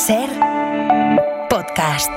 SER Podcast.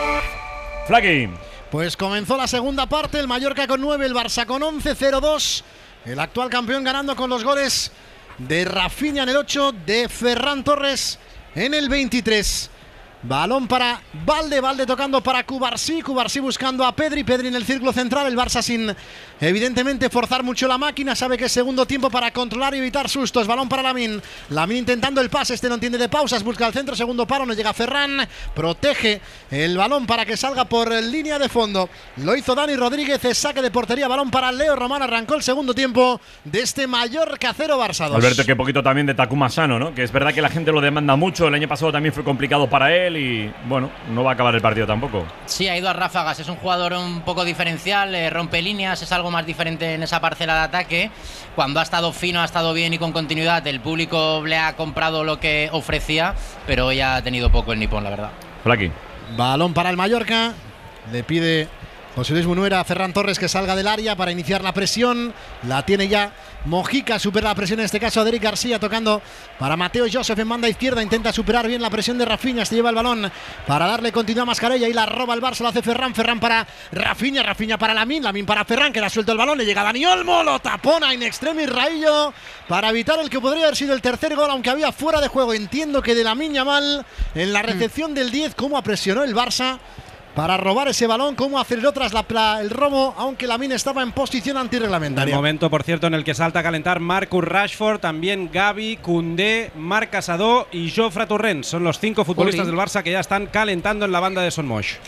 Flaqui. Pues comenzó la segunda parte, el Mallorca con 9, el Barça con 11, 0-2. El actual campeón ganando con los goles de Rafinha en el 8, de Ferran Torres en el 23. Balón para Valde tocando para Cubarsí buscando a Pedri en el círculo central, el Barça sin evidentemente forzar mucho la máquina, sabe que es segundo tiempo para controlar y evitar sustos. Balón para Lamine intentando el pase, no entiende de pausas, busca el centro, segundo palo, no llega Ferran, protege el balón para que salga por línea de fondo, lo hizo Dani Rodríguez, saque de portería, balón para Leo Román, arrancó el segundo tiempo de este Mallorca 0 Barça 2. Alberto, que poquito también de Takuma Sano, ¿no? Que es verdad que la gente lo demanda mucho, el año pasado también fue complicado para él y bueno, no va a acabar el partido tampoco. Sí, ha ido a ráfagas, es un jugador un poco diferencial, rompe líneas, es algo más diferente en esa parcela de ataque. Cuando ha estado fino, ha estado bien y con continuidad, el público le ha comprado lo que ofrecía, pero hoy ha tenido poco el nipón, la verdad. Flaqui. Balón para el Mallorca, le pide José Luis Munuera a Ferran Torres que salga del área para iniciar la presión, la tiene ya Mojica, supera la presión en este caso a Derek García, tocando para Mateo Joseph en banda izquierda, intenta superar bien la presión de Rafinha, se lleva el balón para darle continuidad a Mascarella y la roba el Barça, lo hace Ferran para Rafinha para Lamine para Ferran, que le ha suelto el balón, le llega Dani Olmo, lo tapona in extremis Raillo para evitar el que podría haber sido el tercer gol, aunque había fuera de juego. Entiendo que de Lamine Yamal en la recepción del 10, cómo presionó el Barça para robar ese balón, cómo aceleró tras el robo, aunque Lamine estaba en posición antirreglamentaria. El momento, por cierto, en el que salta a calentar Marcus Rashford, también Gavi, Koundé, Marc Casadó y Jofre Torrent. Son los 5 futbolistas del Barça que ya están calentando en la banda de Son Moix.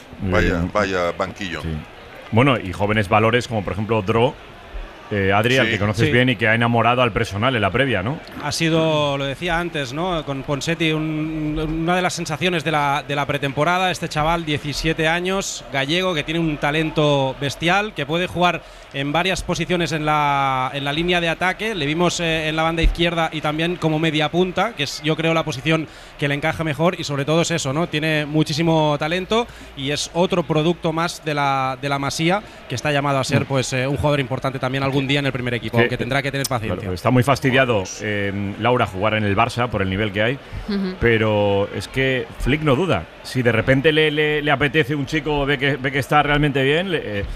Vaya banquillo. Sí. Bueno, y jóvenes valores como por ejemplo Dro, Adri, al que conoces bien y que ha enamorado al personal en la previa, ¿no? Ha sido, lo decía antes, ¿no? Con Ponseti, una de las sensaciones de la pretemporada. Este chaval, 17 años, gallego, que tiene un talento bestial, que puede jugar en varias posiciones en la línea de ataque. Le vimos en la banda izquierda y también como media punta, que es, yo creo, la posición que le encaja mejor, y sobre todo es eso, ¿no? Tiene muchísimo talento y es otro producto más de la Masía, que está llamado a ser pues un jugador importante también algún día en el primer equipo, aunque tendrá que tener paciencia. Claro, está muy fastidiado Laura jugar en el Barça por el nivel que hay, pero es que Flick no duda. Si de repente le apetece un chico, ve que está realmente bien,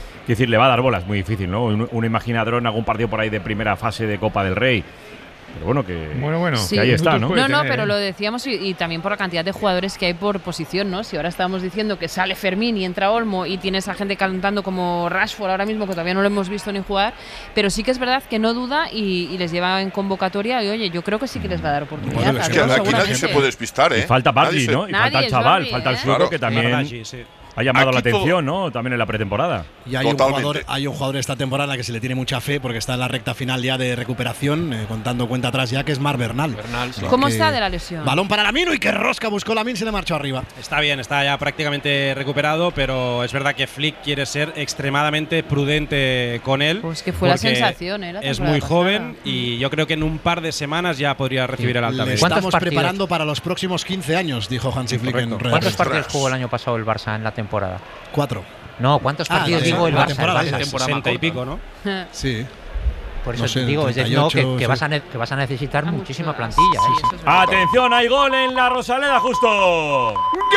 le va a dar bolas, muy difícil, ¿no? Uno imagina a Dro en algún partido por ahí de primera fase de Copa del Rey. Pero bueno, sí. Que ahí está, ¿no? No, pero lo decíamos y también por la cantidad de jugadores que hay por posición, ¿no? Si ahora estábamos diciendo que sale Fermín y entra Olmo y tienes a gente calentando como Rashford ahora mismo, que todavía no lo hemos visto ni jugar, pero sí que es verdad que no duda y les lleva en convocatoria y oye, yo creo que sí que les va a dar oportunidad. Es que aquí nadie se puede despistar, ¿eh? Y falta Bardi, ¿no? Y falta el chaval, falta el sueco que también ha llamado la atención, ¿no? También en la pretemporada. Y hay un jugador esta temporada que se le tiene mucha fe porque está en la recta final ya de recuperación, contando cuenta atrás ya, que es Marc Bernal. ¿Cómo está de la lesión? Balón para Lamine y que rosca buscó Lamine, se le marchó arriba. Está bien, está ya prácticamente recuperado, pero es verdad que Flick quiere ser extremadamente prudente con él. Pues que fue la sensación, es muy joven y yo creo que en un par de semanas ya podría recibir el alta. Estamos preparando para los próximos 15 años, dijo Hansi Flick en rueda. ¿Cuántos partidos jugó el año pasado el Barça en la temporada? 4. No, ¿cuántos partidos digo el Barça? 60 y pico, ¿no? Sí. Por eso digo, que vas a necesitar muchísima plantilla. Sí, ¡atención! Hay gol en la Rosaleda, justo. ¡Gol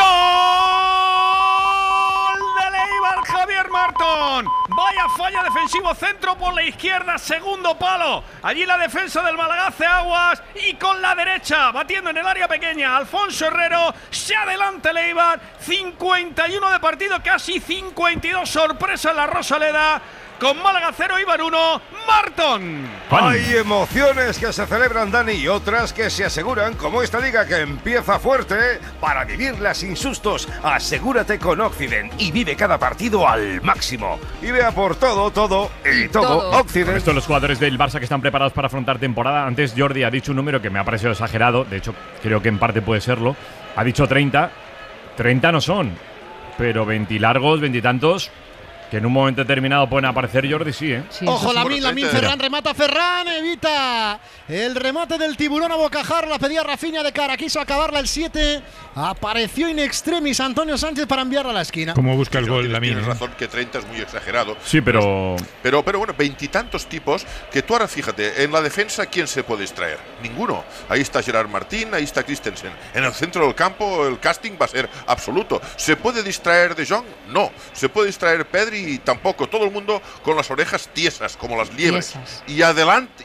de Leibar, Javier Martón! Vaya falla defensivo, centro por la izquierda, segundo palo. Allí la defensa del Málaga hace aguas y con la derecha, batiendo en el área pequeña, Alfonso Herrero, se adelanta el Eibar, 51 de partido, casi 52, sorpresa en la Rosaleda. Con Málaga 0, Eibar 1, Martón. Hay emociones que se celebran, Dani, y otras que se aseguran, como esta liga que empieza fuerte. Para vivirla sin sustos, asegúrate con Occident y vive cada partido al máximo. Y vea por todo Occident. Esto los jugadores del Barça que están preparados para afrontar temporada. Antes Jordi ha dicho un número que me ha parecido exagerado, de hecho creo que en parte puede serlo. Ha dicho 30. 30 no son, pero 20 largos, 20 y tantos. Que en un momento determinado pueden aparecer Jordi, sí, ¿eh? Sí, Ojo, eso sí. Lamine, Ferran, remata Ferran, evita el remate del tiburón a bocajarro, la pedía Rafinha de cara, quiso acabarla el 7, apareció in extremis Antonio Sánchez para enviarla a la esquina. ¿Cómo busca el gol, Lamine? Tienes razón que 30 es muy exagerado. Sí, pero bueno, 20 y tantos tipos que tú ahora fíjate, en la defensa, ¿quién se puede distraer? Ninguno. Ahí está Gerard Martín, ahí está Christensen. En el centro del campo el casting va a ser absoluto. ¿Se puede distraer De Jong? No. ¿Se puede distraer Pedri? Tampoco. Todo el mundo con las orejas tiesas, como las liebres. Tiesas. Y adelante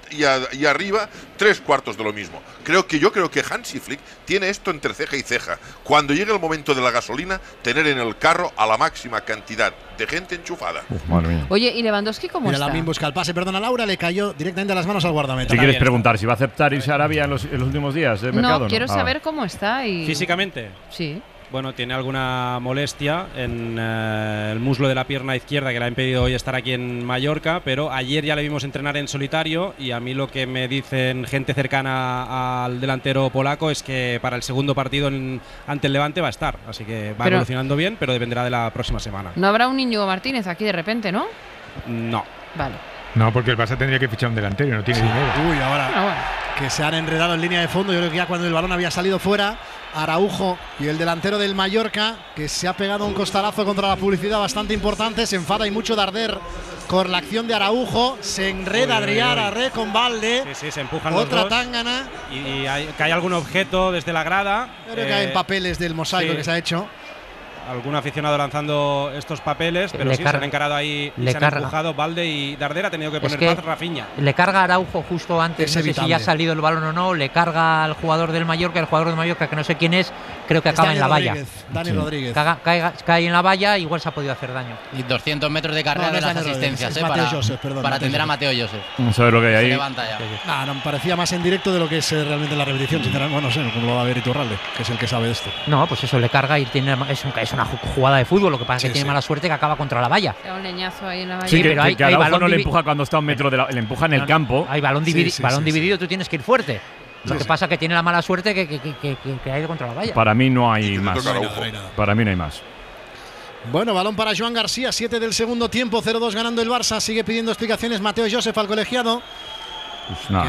y arriba, 3/4 de lo mismo. Yo creo que Hansi Flick tiene esto entre ceja y ceja. Cuando llegue el momento de la gasolina, tener en el carro a la máxima cantidad de gente enchufada. Madre mía. Oye, ¿y Lewandowski cómo Mira, está? Lamine busca el pase, perdona Laura, le cayó directamente a las manos al guardameta. Si quieres preguntar si va a aceptar irse a Arabia en los últimos días de mercado. No, quiero saber cómo está. Y… Físicamente. Sí. Bueno, tiene alguna molestia en el muslo de la pierna izquierda que le ha impedido hoy estar aquí en Mallorca, pero ayer ya le vimos entrenar en solitario y a mí lo que me dicen gente cercana al delantero polaco es que para el segundo partido ante el Levante va a estar, así que va evolucionando bien, pero dependerá de la próxima semana. No habrá un Íñigo Martínez aquí de repente, ¿no? No. Vale. No, porque el Barça tendría que fichar un delantero y no tiene dinero. Uy, ahora Bueno. que se han enredado en línea de fondo. Yo creo que ya cuando el balón había salido fuera, Araujo y el delantero del Mallorca, que se ha pegado un costalazo contra la publicidad bastante importante, se enfada y mucho Darder con la acción de Araujo, se enreda Adrián Arre con Valde. Sí, se empujan otra los dos. tángana. Y cae algún objeto desde la grada. Creo que hay papeles del mosaico que se ha hecho. Algún aficionado lanzando estos papeles, pero se han encarado ahí y se han empujado. Valde y Darder ha tenido que poner paz Rafinha. Le carga a Araujo justo antes, no sé si ya ha salido el balón o no, le carga al jugador del Mallorca, que no sé quién es, creo que acaba en la valla. Dani Rodríguez. Cae en la valla, igual se ha podido hacer daño. Y 200 metros de carrera de las asistencias, para atender a Mateo Joseph. Vamos a ver lo que hay ahí. Se levanta ya. No, me parecía más en directo de lo que es realmente la repetición, sinceramente. Bueno, no sé cómo lo va a ver Iturralde, que es el que sabe de esto. No, pues eso, le carga y es una jugada de fútbol, lo que pasa es que tiene mala suerte que acaba contra la valla. Da un leñazo ahí en la valla. Sí, pero hay balón no le empuja cuando está a un metro le empuja en el campo. Hay balón dividido, tú tienes que ir fuerte. Lo que pasa es que tiene la mala suerte que ha ido contra la valla. Para mí no hay más. Para mí no hay más. Bueno, balón para Joan García, 7 del segundo tiempo, 0-2 ganando el Barça. Sigue pidiendo explicaciones Mateo Joseph al colegiado. Pues nada.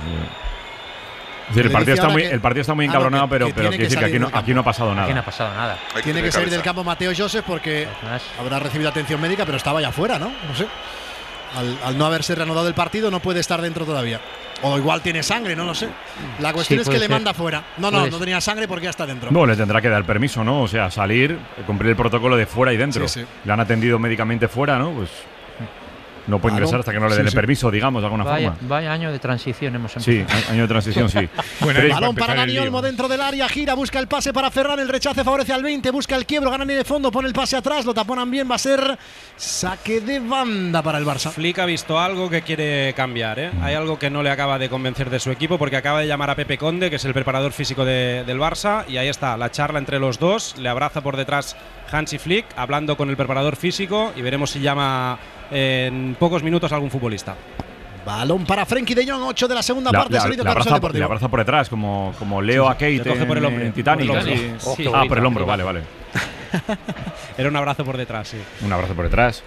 El partido está muy encabronado, pero quiero decir que aquí no ha pasado nada. Aquí no ha pasado nada. Tiene que salir del campo Mateo Joseph porque habrá recibido atención médica, pero estaba ya fuera, ¿no? No sé. Al no haberse reanudado el partido no puede estar dentro todavía. O igual tiene sangre, no lo sé. La cuestión es que le manda fuera. No tenía sangre porque ya está dentro. No, le tendrá que dar permiso, ¿no? O sea, salir, cumplir el protocolo de fuera y dentro. Le han atendido médicamente fuera, ¿no? Pues no puede ingresar hasta que no le den el permiso, digamos, de alguna forma. Vaya año de transición hemos empezado. Sí, año de transición, sí. Balón para Dani Olmo dentro del área, gira, busca el pase para Ferran, el rechace favorece al 20, busca el quiebro, gana ni de fondo, pone el pase atrás, lo taponan bien, va a ser saque de banda para el Barça. Flick ha visto algo que quiere cambiar, ¿eh? Hay algo que no le acaba de convencer de su equipo porque acaba de llamar a Pepe Conde, que es el preparador físico del Barça, y ahí está, la charla entre los dos, le abraza por detrás Hansi Flick, hablando con el preparador físico y veremos si llama en pocos minutos a algún futbolista. Balón para Frenkie de Jong, 8 de la segunda parte. Le abraza por detrás, como Leo a Kate por el hombro, en Titanic. Por el hombro, vale. Era un abrazo por detrás, sí. Un abrazo por detrás.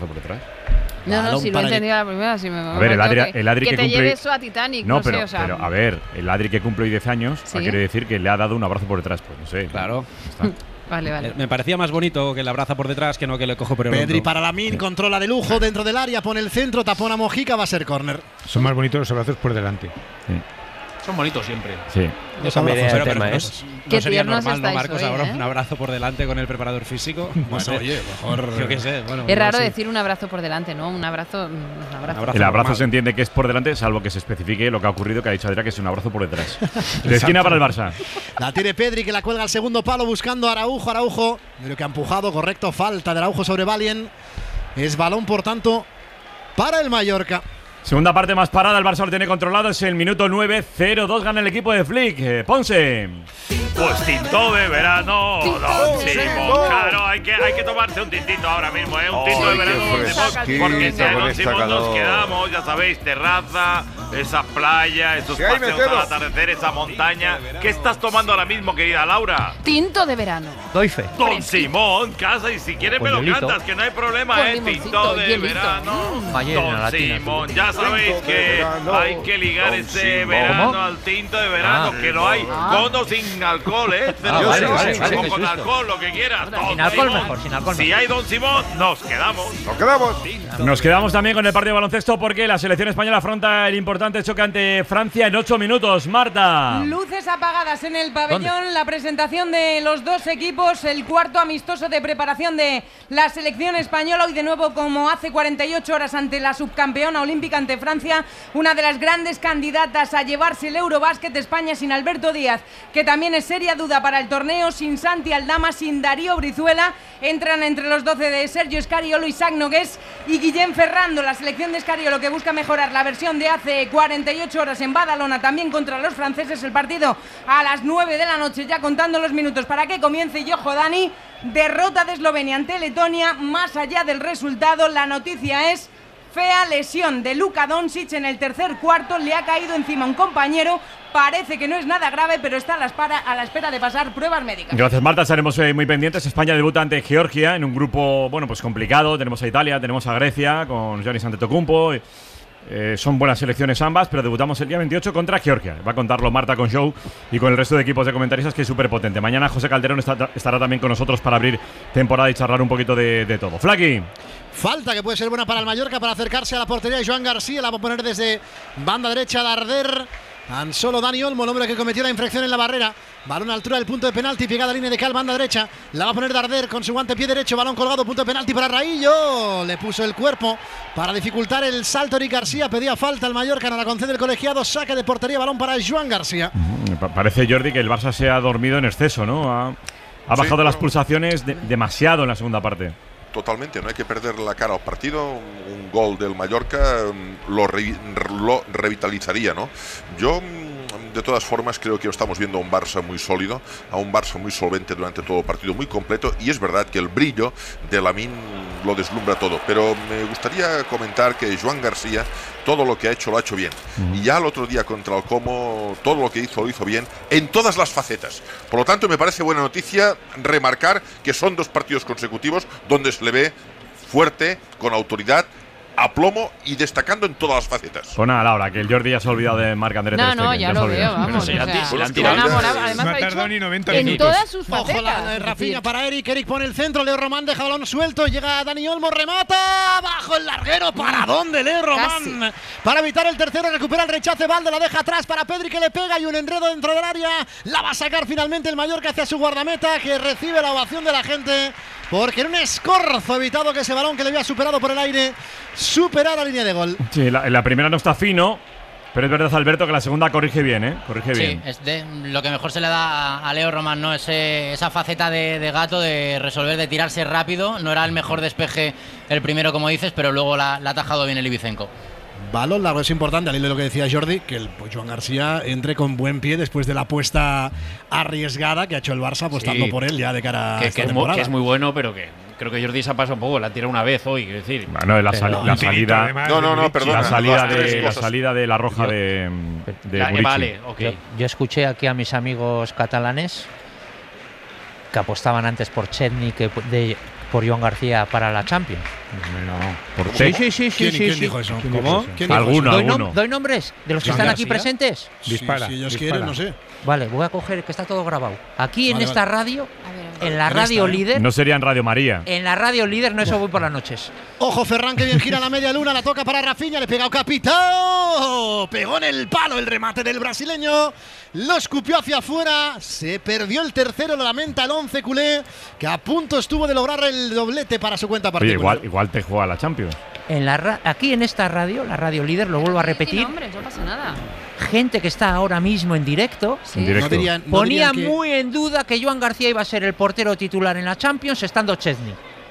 No, si lo he entendido a la primera. A ver, el Adri que te cumple… lleve eso a Titanic, no pero, sé, o sea… pero, a ver, el Adri que cumple hoy 10 años, quiere decir que le ha dado un abrazo por detrás. Pues no sé. Claro. Vale. Me parecía más bonito que le abraza por detrás que no que le cojo por el hombro. Pedri para Lamine, controla de lujo dentro del área, pone el centro, tapona Mojica, va a ser córner. Son más bonitos los abrazos por delante. Sí. Son bonitos siempre. Sí. No sería normal, ¿no, Marcos? Hoy, Ahora un abrazo por delante con el preparador físico. Oye, mejor. Yo qué sé. Es raro decir un abrazo por delante, ¿no? Un abrazo. El abrazo se entiende que es por delante, salvo que se especifique lo que ha ocurrido, que ha dicho Adrián, que es un abrazo por detrás. De esquina para el Barça. La tiene Pedri, que la cuelga al segundo palo buscando a Araujo. Araujo, creo que ha empujado, correcto. Falta de Araujo sobre Valien. Es balón, por tanto, para el Mallorca. Segunda parte más parada, el Barça lo tiene controlado, es el minuto 9, 0-2 gana el equipo de Flick. Ponce. Pues tinto de verano, Don Simón. Claro, hay que tomarse un tintito ahora mismo, ¿eh? Un tinto de verano, Don Simón. Porque si Don Simón nos quedamos, ya sabéis, terraza, esa playa, esos paseos al atardecer, esa montaña. ¿Qué estás tomando ahora mismo, querida Laura? Tinto de verano. Doy fe. Don Simón, casa, y si quieres me lo cantas, que no hay problema, Tinto de verano. Don Simón, ya sabéis que hay que ligar ese verano al tinto de verano, que lo hay con o sin alcohol, o con alcohol, lo que quieras. Sin alcohol mejor, sin alcohol. Si hay Don Simón, nos quedamos. Nos quedamos también con el partido de baloncesto porque la selección española afronta el importante choque ante Francia en 8 minutos. Marta. Luces apagadas en el pabellón, la presentación de los dos equipos, el cuarto amistoso de preparación de la selección española, hoy de nuevo como hace 48 horas ante la subcampeona olímbrica ante Francia, una de las grandes candidatas a llevarse el Eurobásquet. España sin Alberto Díaz, que también es seria duda para el torneo, sin Santi Aldama, sin Darío Brizuela, entran entre los 12 de Sergio Scariolo, Isaac Nogués y Guillem Ferrando. La selección de Scariolo que busca mejorar la versión de hace 48 horas en Badalona, también contra los franceses. El partido a las 9 de la noche, ya contando los minutos para que comience. Y ojo, Dani, derrota de Eslovenia ante Letonia. Más allá del resultado, la noticia es fea lesión de Luka Doncic en el tercer cuarto. Le ha caído encima un compañero. Parece que no es nada grave, pero está a la espera de pasar pruebas médicas. Gracias, Marta. Estaremos muy pendientes. España debuta ante Georgia en un grupo, pues complicado. Tenemos a Italia, tenemos a Grecia con Giannis Antetokounmpo. Son buenas selecciones ambas, pero debutamos el día 28 contra Georgia. Va a contarlo Marta con Show y con el resto de equipos de comentaristas, que es súper potente. Mañana José Calderón estará también con nosotros para abrir temporada y charlar un poquito de todo. Flaqui. Falta que puede ser buena para el Mallorca para acercarse a la portería de Joan García. La va a poner desde banda derecha Darder. Tan solo Dani Olmo, el hombre que cometió la infracción en la barrera. Balón a altura del punto de penalti, pegada a línea de cal, banda derecha. La va a poner Darder con su guante pie derecho. Balón colgado, punto de penalti para Raillo. Le puso el cuerpo para dificultar el salto. Eric García pedía falta al Mallorca, no la concede el colegiado. Saque de portería, balón para Joan García. Parece, Jordi, que el Barça se ha dormido en exceso, ¿no? Ha bajado las pulsaciones demasiado en la segunda parte. Totalmente, no hay que perder la cara al partido. Un gol del Mallorca lo revitalizaría, ¿no? Yo, de todas formas, creo que estamos viendo a un Barça muy sólido, a un Barça muy solvente durante todo el partido, muy completo, y es verdad que el brillo de Lamine lo deslumbra todo, pero me gustaría comentar que Joan García todo lo que ha hecho lo ha hecho bien, y ya el otro día contra el Como todo lo que hizo lo hizo bien en todas las facetas. Por lo tanto, me parece buena noticia remarcar que son 2 partidos consecutivos donde se le ve fuerte, con autoridad, a plomo y destacando en todas las facetas. Pues nada, Laura, que el Jordi ya se ha olvidado de Marc André Ter Stegen. No, ya lo veo, vamos. Se ha enamorado, además ha dicho en todas sus facetas. Ojo, la Rafinha para Eric. Eric pone el centro, Leo Román deja balón suelto, llega Dani Olmo, remata, bajo el larguero. ¿Para dónde Leo Román? Para evitar el tercero, recupera el rechace, Valde la deja atrás para Pedri, que le pega y un enredo dentro del área. La va a sacar finalmente el Mallorca hacia su guardameta, que recibe la ovación de la gente, porque en un escorzo evitado que ese balón que le había superado por el aire superar la línea de gol. Sí, la primera no está fino, pero es verdad, Alberto, que la segunda corrige bien, corrige bien. Sí, es lo que mejor se le da a Leo Román, ¿no? Esa faceta de gato, de resolver, de tirarse rápido. No era el mejor despeje el primero, como dices, pero luego la ha atajado bien el ibicenco. Balón largo, es importante, al hilo de lo que decía Jordi, que el Joan García entre con buen pie después de la apuesta arriesgada que ha hecho el Barça apostando por él ya de cara a esta temporada. Que es muy bueno, pero que creo que Jordi se ha pasado un poco, la tira una vez hoy, quiero decir. Bueno, la salida. Perdona. La salida de la roja de vale, okay. Yo escuché aquí a mis amigos catalanes que apostaban antes por Chesney que por Joan García para la Champions. No, por sí. ¿Quién dijo eso? ¿Cómo? ¿Alguno? ¿Doy nombres de los que están aquí presentes? Dispara. Si ellos quieren, no sé. Vale, voy a coger que está todo grabado. Aquí en esta radio, en la radio líder. No sería en Radio María. En la radio líder, no, eso voy por las noches. Ojo, Ferran, que bien gira la media luna, la toca para Rafinha, le pega a Capitão. Pegó en el palo el remate del brasileño. Lo escupió hacia afuera, se perdió el tercero, lo lamenta el 11 culé, que a punto estuvo de lograr el doblete para su cuenta particular. Oye, igual te juega la Champions. Aquí en esta radio, la radio líder, lo vuelvo a repetir. No, hombre, no pasa nada. Gente que está ahora mismo en directo, ponía muy en duda que Joan García iba a ser el portero titular en la Champions estando Chesney.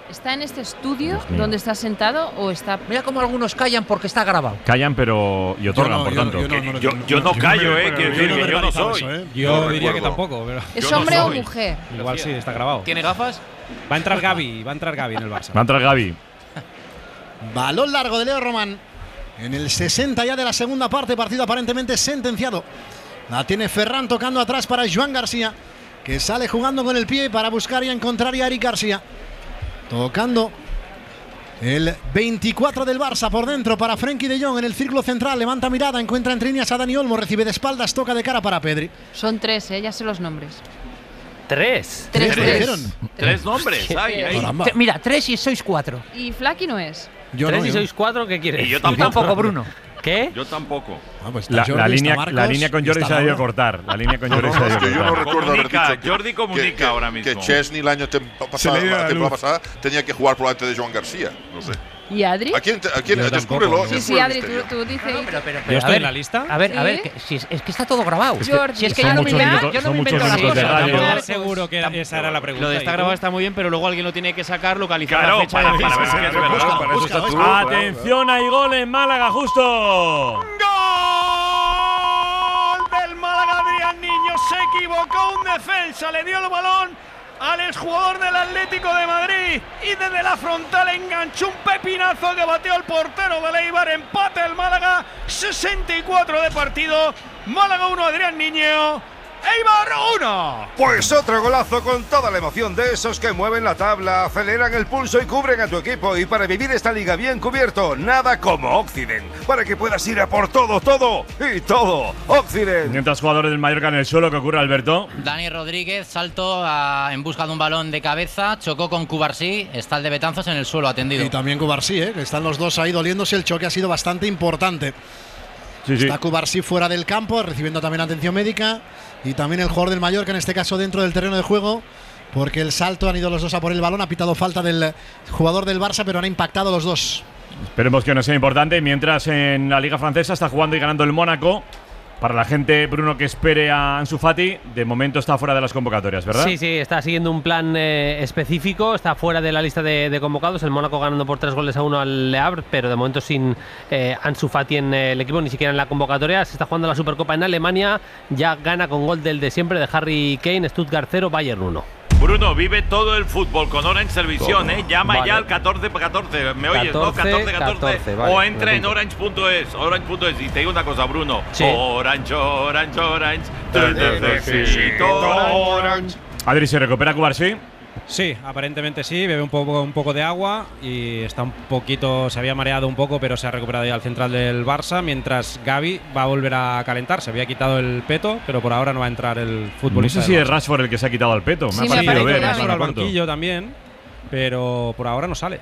¿Está en este estudio donde está sentado o está...? Mira cómo algunos callan porque está grabado. Callan pero y otorgan, por tanto. Yo no callo, quiero decir que yo no soy. Yo diría que tampoco. Pero ¿Es hombre o mujer? igual sí, está grabado. ¿Tiene gafas? Va a entrar Gavi en el Barça. Va a entrar Gavi. Balón largo de Leo Román. En el 60 ya de la segunda parte, partido aparentemente sentenciado. La tiene Ferran tocando atrás para Joan García, que sale jugando con el pie para buscar y encontrar a Eric García. Tocando el 24 del Barça por dentro para Frenkie de Jong en el círculo central. Levanta mirada, encuentra entre líneas a Dani Olmo, recibe de espaldas, toca de cara para Pedri. Son 3, ya sé los nombres. ¿Tres? ¿Tres nombres? Mira, 3 y sois 4. ¿Y Flaky no es? Yo 3 y sois 4, ¿qué quieres? Y yo tampoco, Bruno. ¿Qué? Yo tampoco. Pues La línea con Jordi se ha debido cortar. La línea con Jordi se ha debido cortar. Yo no recuerdo haber dicho Jordi comunica ahora mismo. Que Chesney la temporada pasada tenía que jugar por delante de Joan García. No sé. ¿Y Adri? ¿A quién? Descúbrelo. Sí, Adri, tú dices. ¿Yo estoy en la lista? A ver, es que está todo grabado. Jordi, es que yo no me invento las cosas. Yo seguro que esa era la pregunta. Lo de está grabado está muy bien, pero luego alguien lo tiene que sacar, localizar la fecha. Para ver si es verdad. Atención, hay gol en Málaga, justo. ¡Gol del Málaga! Adrián Niño se equivocó, un defensa le dio el balón al exjugador del Atlético de Madrid y desde la frontal enganchó un pepinazo que bateó el portero del Eibar. Empate el Málaga, 64 de partido. Málaga 1, Adrián Niño. Eibar 1. Pues otro golazo con toda la emoción de esos que mueven la tabla, aceleran el pulso y cubren a tu equipo. Y para vivir esta liga bien cubierto, nada como Occident. Para que puedas ir a por todo, todo y todo. Occident. Mientras jugadores del Mallorca en el suelo, ¿qué ocurre, Alberto? Dani Rodríguez, salto en busca de un balón de cabeza, chocó con Cubarsí, está el de Betanzos en el suelo atendido. Y también Cubarsí, que están los dos ahí doliéndose. El choque ha sido bastante importante. Está Cubarsí fuera del campo, recibiendo también atención médica. Y también el jugador del Mallorca, en este caso dentro del terreno de juego, porque el salto han ido los dos a por el balón. Ha pitado falta del jugador del Barça, pero han impactado los dos. Esperemos que no sea importante. Mientras en la Liga Francesa está jugando y ganando el Mónaco. Para la gente, Bruno, que espere a Ansu Fati, de momento está fuera de las convocatorias, ¿verdad? Sí, está siguiendo un plan específico, está fuera de la lista de convocados. El Mónaco ganando por 3-1 al Le Havre, pero de momento sin Ansu Fati en el equipo, ni siquiera en la convocatoria. Se está jugando la Supercopa en Alemania, ya gana con gol del de siempre de Harry Kane, Stuttgart 0, Bayern 1. Bruno, vive todo el fútbol con Orange Televisión, Llama ya al 1414, ¿me oyes, no? 1414 vale, o entra en orange.es, y te digo una cosa, Bruno. Sí. Orange, te necesito Orange. Adri, ¿se recupera Cubarsí? Sí, aparentemente sí, bebe un poco de agua y está un poquito, se había mareado un poco, pero se ha recuperado ya al central del Barça, mientras Gavi va a volver a calentar. Se había quitado el peto, pero por ahora no va a entrar el futbolista. No sé si es Rashford el que se ha quitado el peto, Sí, me ha parecido ver. Rashford al banquillo también, pero por ahora no sale.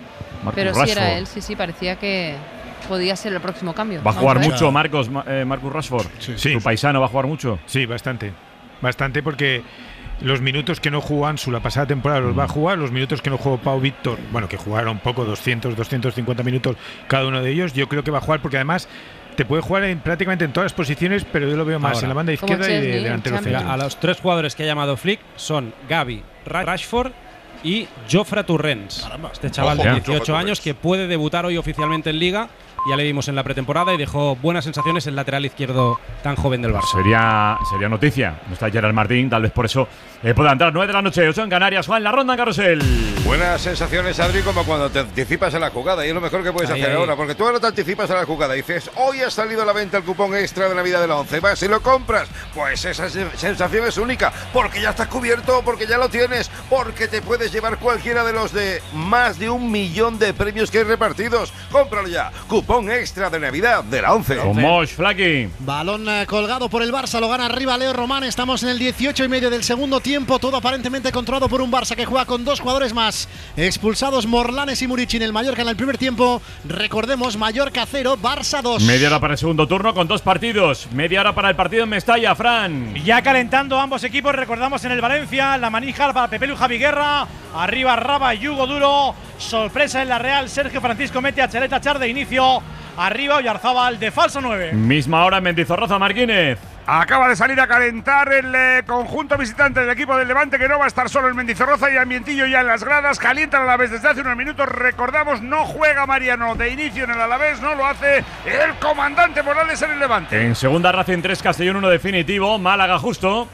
Pero sí era él, sí, parecía que podía ser el próximo cambio. ¿Va a jugar mucho Marcus Rashford? Sí. ¿Tu paisano va a jugar mucho? Sí, bastante. Bastante porque los minutos que no jugó Ansu la pasada temporada los va a jugar, los minutos que no jugó Pau Víctor, bueno, que jugaron poco, 200, 250 minutos cada uno de ellos, yo creo que va a jugar porque además te puede jugar prácticamente en todas las posiciones, pero yo lo veo más en la banda izquierda y de delantero centro. A los tres jugadores que ha llamado Flick son Gavi, Rashford y Jofre Torrens. Este chaval de 18 años que puede debutar hoy oficialmente en Liga. Ya le vimos en la pretemporada y dejó buenas sensaciones el lateral izquierdo tan joven del Barça. Sería noticia. No está Gerard Martín, tal vez por eso pueda entrar. 9 de la noche, 8 en Canarias. Juan, la ronda en Carrusel. Buenas sensaciones, Adri, como cuando te anticipas a la jugada. Y es lo mejor que puedes hacer ahora, porque tú ahora te anticipas a la jugada. Dices, hoy ha salido a la venta el cupón extra de Navidad de la 11. Vas y lo compras. Pues esa sensación es única, porque ya está cubierto, porque ya lo tienes, porque te puedes llevar cualquiera de los de más de 1 millón de premios que hay repartidos. Cómpralo ya. Cupón extra de Navidad de la 11. Con Mosh, Flaky. Balón colgado por el Barça, lo gana arriba Leo Román. Estamos en el 18,5 del segundo tiempo, todo aparentemente controlado por un Barça que juega con dos jugadores más expulsados, Morlanes y Murici en el Mallorca en el primer tiempo. Recordemos, Mallorca 0, Barça 2. Media hora para el segundo turno con 2 partidos. Media hora para el partido en Mestalla, Fran. Ya calentando ambos equipos, recordamos en el Valencia, la manija para Pepelu Javi Guerra. Arriba Raba y Hugo Duro. Sorpresa en la Real, Sergio Francisco mete a Cheleta Char de inicio. Arriba Oyarzábal de falso 9. Misma hora en Mendizorroza, Marquínez. Acaba de salir a calentar el conjunto visitante del equipo del Levante, que no va a estar solo en Mendizorroza, y ambientillo ya en las gradas. Calienta el Alavés desde hace unos minutos. Recordamos, no juega Mariano de inicio en el Alavés, no lo hace el comandante Morales en el Levante. En segunda, Racing 3, Castellón 1 definitivo. Málaga justo.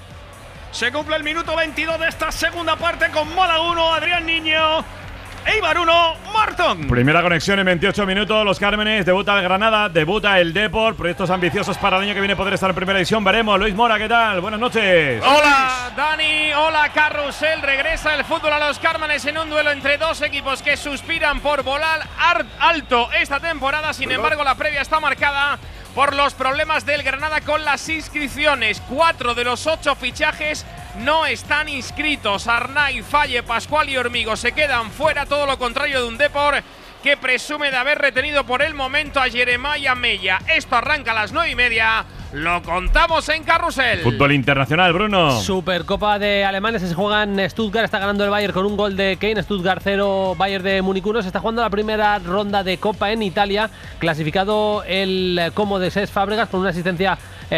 Se cumple el minuto 22 de esta segunda parte con Málaga 1, Adrián Niño, Eibar 1, Marton. Primera conexión en 28 minutos. Los Cármenes, debuta el Granada, debuta el Depor. Proyectos ambiciosos para el año que viene poder estar en primera división. Veremos. Luis Mora, ¿qué tal? Buenas noches. Hola Dani, hola Carrusel. Regresa el fútbol a los Cármenes en un duelo entre dos equipos que suspiran por volar alto esta temporada. Sin embargo, la previa está marcada por los problemas del Granada con las inscripciones. 4 de los 8 fichajes no están inscritos. Arnaiz, Falle, Pascual y Hormigo se quedan fuera, todo lo contrario de un Depor que presume de haber retenido por el momento a Jeremiah Mella. Esto arranca a las 9:30. Lo contamos en Carrusel. Fútbol internacional, Bruno. Supercopa de Alemania, se juega en Stuttgart. Está ganando el Bayern con un gol de Kane. Stuttgart 0, Bayern de Múnich 1. Se está jugando la primera ronda de Copa en Italia. Clasificado el Como de Cesc Fábregas con una asistencia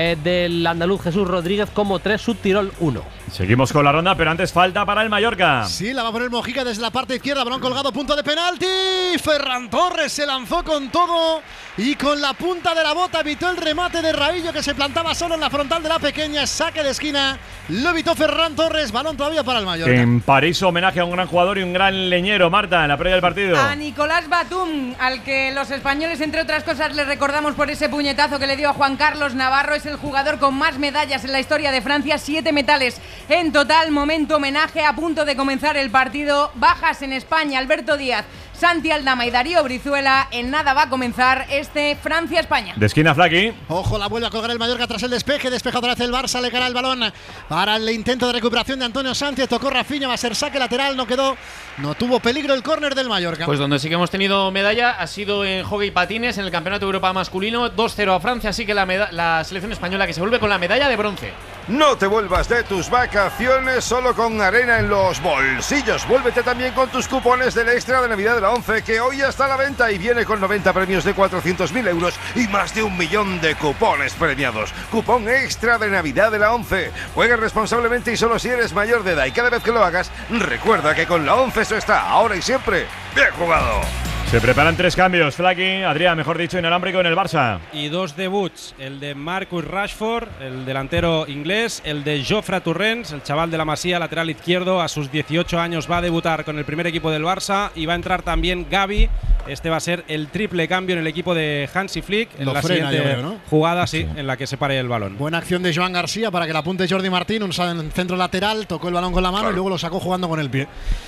del andaluz Jesús Rodríguez. Como 3, Subtirol 1. Seguimos con la ronda, pero antes falta para el Mallorca. Sí, la va a poner Mojica desde la parte izquierda. Balón colgado, punto de penalti. Ferran Torres se lanzó con todo y con la punta de la bota evitó el remate de Raillo, que se plantaba solo en la frontal de la pequeña. Saque de esquina, lo evitó Ferran Torres. Balón todavía para el Mallorca. En París, homenaje a un gran jugador y un gran leñero. Marta, en la previa del partido. A Nicolás Batum, al que los españoles, entre otras cosas, le recordamos por ese puñetazo que le dio a Juan Carlos Navarro. Es el jugador con más medallas en la historia de Francia, 7 metales en total. Momento homenaje, a punto de comenzar el partido. Bajas en España, Alberto Díaz, Santi Aldama y Darío Brizuela. En nada va a comenzar este Francia-España. De esquina, Flaqui. Ojo, la vuelve a colgar el Mallorca tras el despeje. Despeja otra vez el Barça, le caerá el balón para el intento de recuperación de Antonio Sánchez. Tocó Rafinha, va a ser saque lateral, no quedó, no tuvo peligro el córner del Mallorca. Pues donde sí que hemos tenido medalla ha sido en hockey patines, en el Campeonato de Europa masculino, 2-0 a Francia, así que la selección española que se vuelve con la medalla de bronce. No te vuelvas de tus vacaciones solo con arena en los bolsillos. Vuélvete también con tus cupones del Extra de Navidad de la ONCE, que hoy ya está a la venta y viene con 90 premios de 400.000 euros y más de 1 millón de cupones premiados. Cupón Extra de Navidad de la ONCE. Juega responsablemente y solo si eres mayor de edad. Y cada vez que lo hagas, recuerda que con la ONCE eso está ahora y siempre bien jugado. Se preparan 3 cambios, Flaqui, Adrián, mejor dicho, inalámbrico en el Barça. Y 2 debuts, el de Marcus Rashford, el delantero inglés, el de Jofre Torrens, el chaval de la Masía, lateral izquierdo, a sus 18 años va a debutar con el primer equipo del Barça, y va a entrar también Gavi. Este va a ser el triple cambio en el equipo de Hansi Flick en la siguiente jugada, sí, en la que se pare el balón. Buena acción de Joan García para que la apunte Jordi Martín, un centro lateral, tocó el balón con la mano y luego lo sacó jugando con el pie.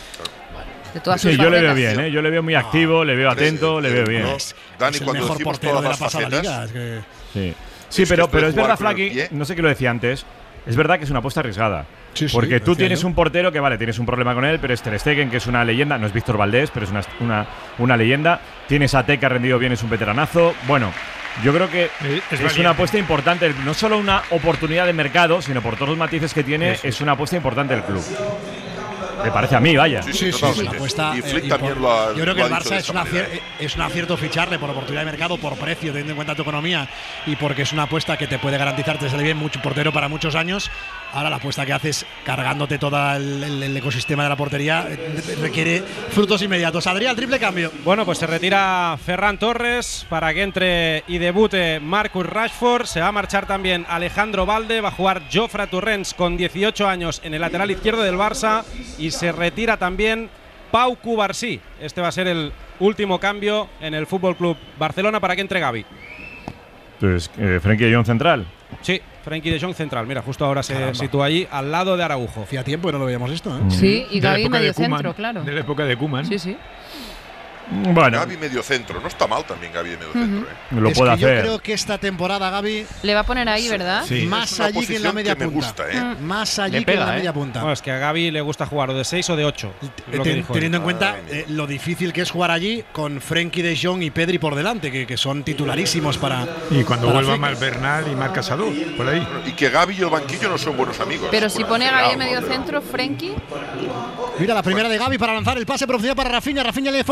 Sí, yo le veo bien, yo le veo muy activo, le veo atento, le veo bien. Dani, cuando mejor decimos portero todas de la las pasada facetas, liga. Sí, pero es verdad, con el Flaqui, pie. no sé qué lo decía antes, es verdad que es una apuesta arriesgada. Sí, porque tú decía tienes yo. un portero que, vale, tienes un problema con él, pero es Ter Stegen, que es una leyenda, no es Víctor Valdés, pero es una leyenda. Tienes a T, que ha rendido bien, es un veteranazo. Bueno, yo creo que es una apuesta importante, no solo una oportunidad de mercado, sino por todos los matices que tiene, es una apuesta importante del club. Me parece a mí, vaya. Sí, la apuesta. Y Flick también lo ha Yo creo que el lo ha dicho Barça de es un acierto ficharle por oportunidad de mercado, por precio, teniendo en cuenta tu economía y porque es una apuesta que te puede garantizar, te sale bien, mucho portero para muchos años. Ahora la apuesta que haces cargándote todo el ecosistema de la portería requiere frutos inmediatos. Adrián, triple cambio. Bueno, pues se retira Ferran Torres para que entre y debute Marcus Rashford. Se va a marchar también Alejandro Balde, va a jugar Jofre Torrens con 18 años en el lateral izquierdo del Barça, y se retira también Pau Cubarsí. Este va a ser el último cambio en el Fútbol Club Barcelona para que entre Gavi. Entonces, Frenkie de Jong central. Sí, Frenkie de Jong central. Mira, justo ahora se sitúa allí al lado de Araujo. Hacía tiempo que no lo veíamos esto, ¿eh? Sí, y De la Gavi época de medio Koeman, centro, claro. De la época de Koeman. Sí, sí. Bueno, Gavi medio centro, no está mal también Gavi de medio centro. lo Es puede que hacer. yo creo que esta temporada Gavi Le va a poner ahí, ¿verdad? Sí. más Es una allí que en la posición media que me punta. gusta, Más allí Le que en pega, la media punta. Bueno, es que a Gavi le gusta jugar o de 6 o de 8. Teniendo en cuenta lo difícil que es jugar allí con Frenkie de Jong y Pedri por delante, que son titularísimos para. Y cuando para vuelva Flick. Malvernal y Marc Casado, por ahí. Y que Gavi y el banquillo no son buenos amigos. Pero si Bueno, pone a cuidado, Gavi en medio ¿no? centro, Frenkie. Mira la primera de Gavi para lanzar el pase, profundidad para Rafinha. Rafinha en el fondo, pase a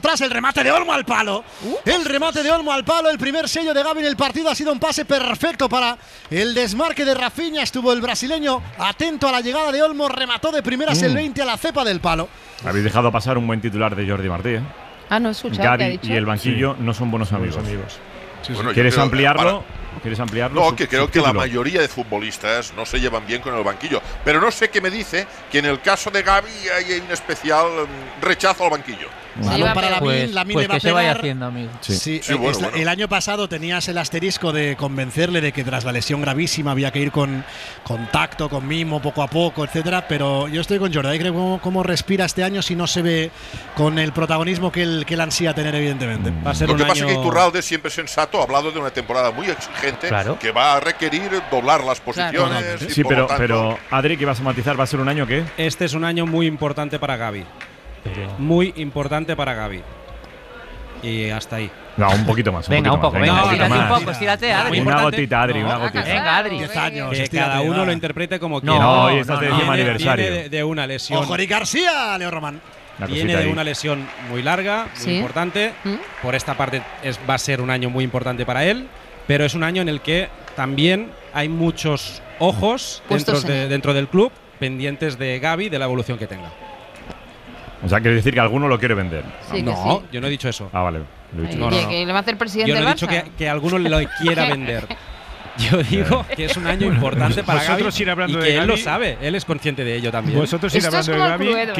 atrás, el remate de Olmo al palo. El remate de Olmo al palo, el primer sello de Gavi en el partido. Ha sido un pase perfecto para el desmarque de Rafinha. Estuvo el brasileño atento a la llegada de Olmo, remató de primeras el 20 a la cepa del palo. Habéis dejado pasar un buen titular de Jordi Martí, ¿eh? No he escuchado. Gavi y el banquillo no son buenos amigos. Bueno, ¿Quieres ampliarlo? ¿Quieres ampliarlo? No, que creo que la mayoría de futbolistas no se llevan bien con el banquillo. Pero no sé qué me dice que en el caso de Gavi hay un especial rechazo al banquillo. Balón para Lamine, Lamine pues le va a que se vaya pegar. haciendo, amigo. Sí, bueno. El año pasado tenías el asterisco de convencerle de que tras la lesión gravísima había que ir con tacto, con mimo, poco a poco, etcétera. Pero yo estoy con Jordi. Creo cómo respira este año si no se ve con el protagonismo que él ansía tener, evidentemente. Va a ser Lo que pasa es que Iturralde, siempre sensato, ha hablado de una temporada muy exigente que va a requerir doblar las posiciones. Sí, pero Adri, ¿qué vas a matizar? ¿Va a ser un año qué? Este es un año muy importante para Gavi. Muy importante para Gavi. Y hasta ahí. No, un poquito más. Venga, un poco. Estírate, Adri. Una gotita, Adri, una gotita. Venga, Adri. 10 años. Que cada uno lo interprete como quiera. No, hoy estás de 10 aniversario. Viene de una lesión. Ojo, Eric García, Leo Román. Viene de una lesión muy larga, muy importante. Por esta parte va a ser un año muy importante para él. Pero es un año en el que también hay muchos ojos dentro del club pendientes de Gavi, de la evolución que tenga. O sea, quiere decir que alguno lo quiere vender. Sí, no, yo no he dicho eso. Ah, vale. Lo he dicho. ¿Que le va a hacer presidente yo no del he dicho Barça? que alguno lo quiera vender. Yo digo que es un año importante para Gavi ir hablando y de que él Gavi, lo sabe. Él es consciente de ello también. Vosotros ir hablando de Gavi,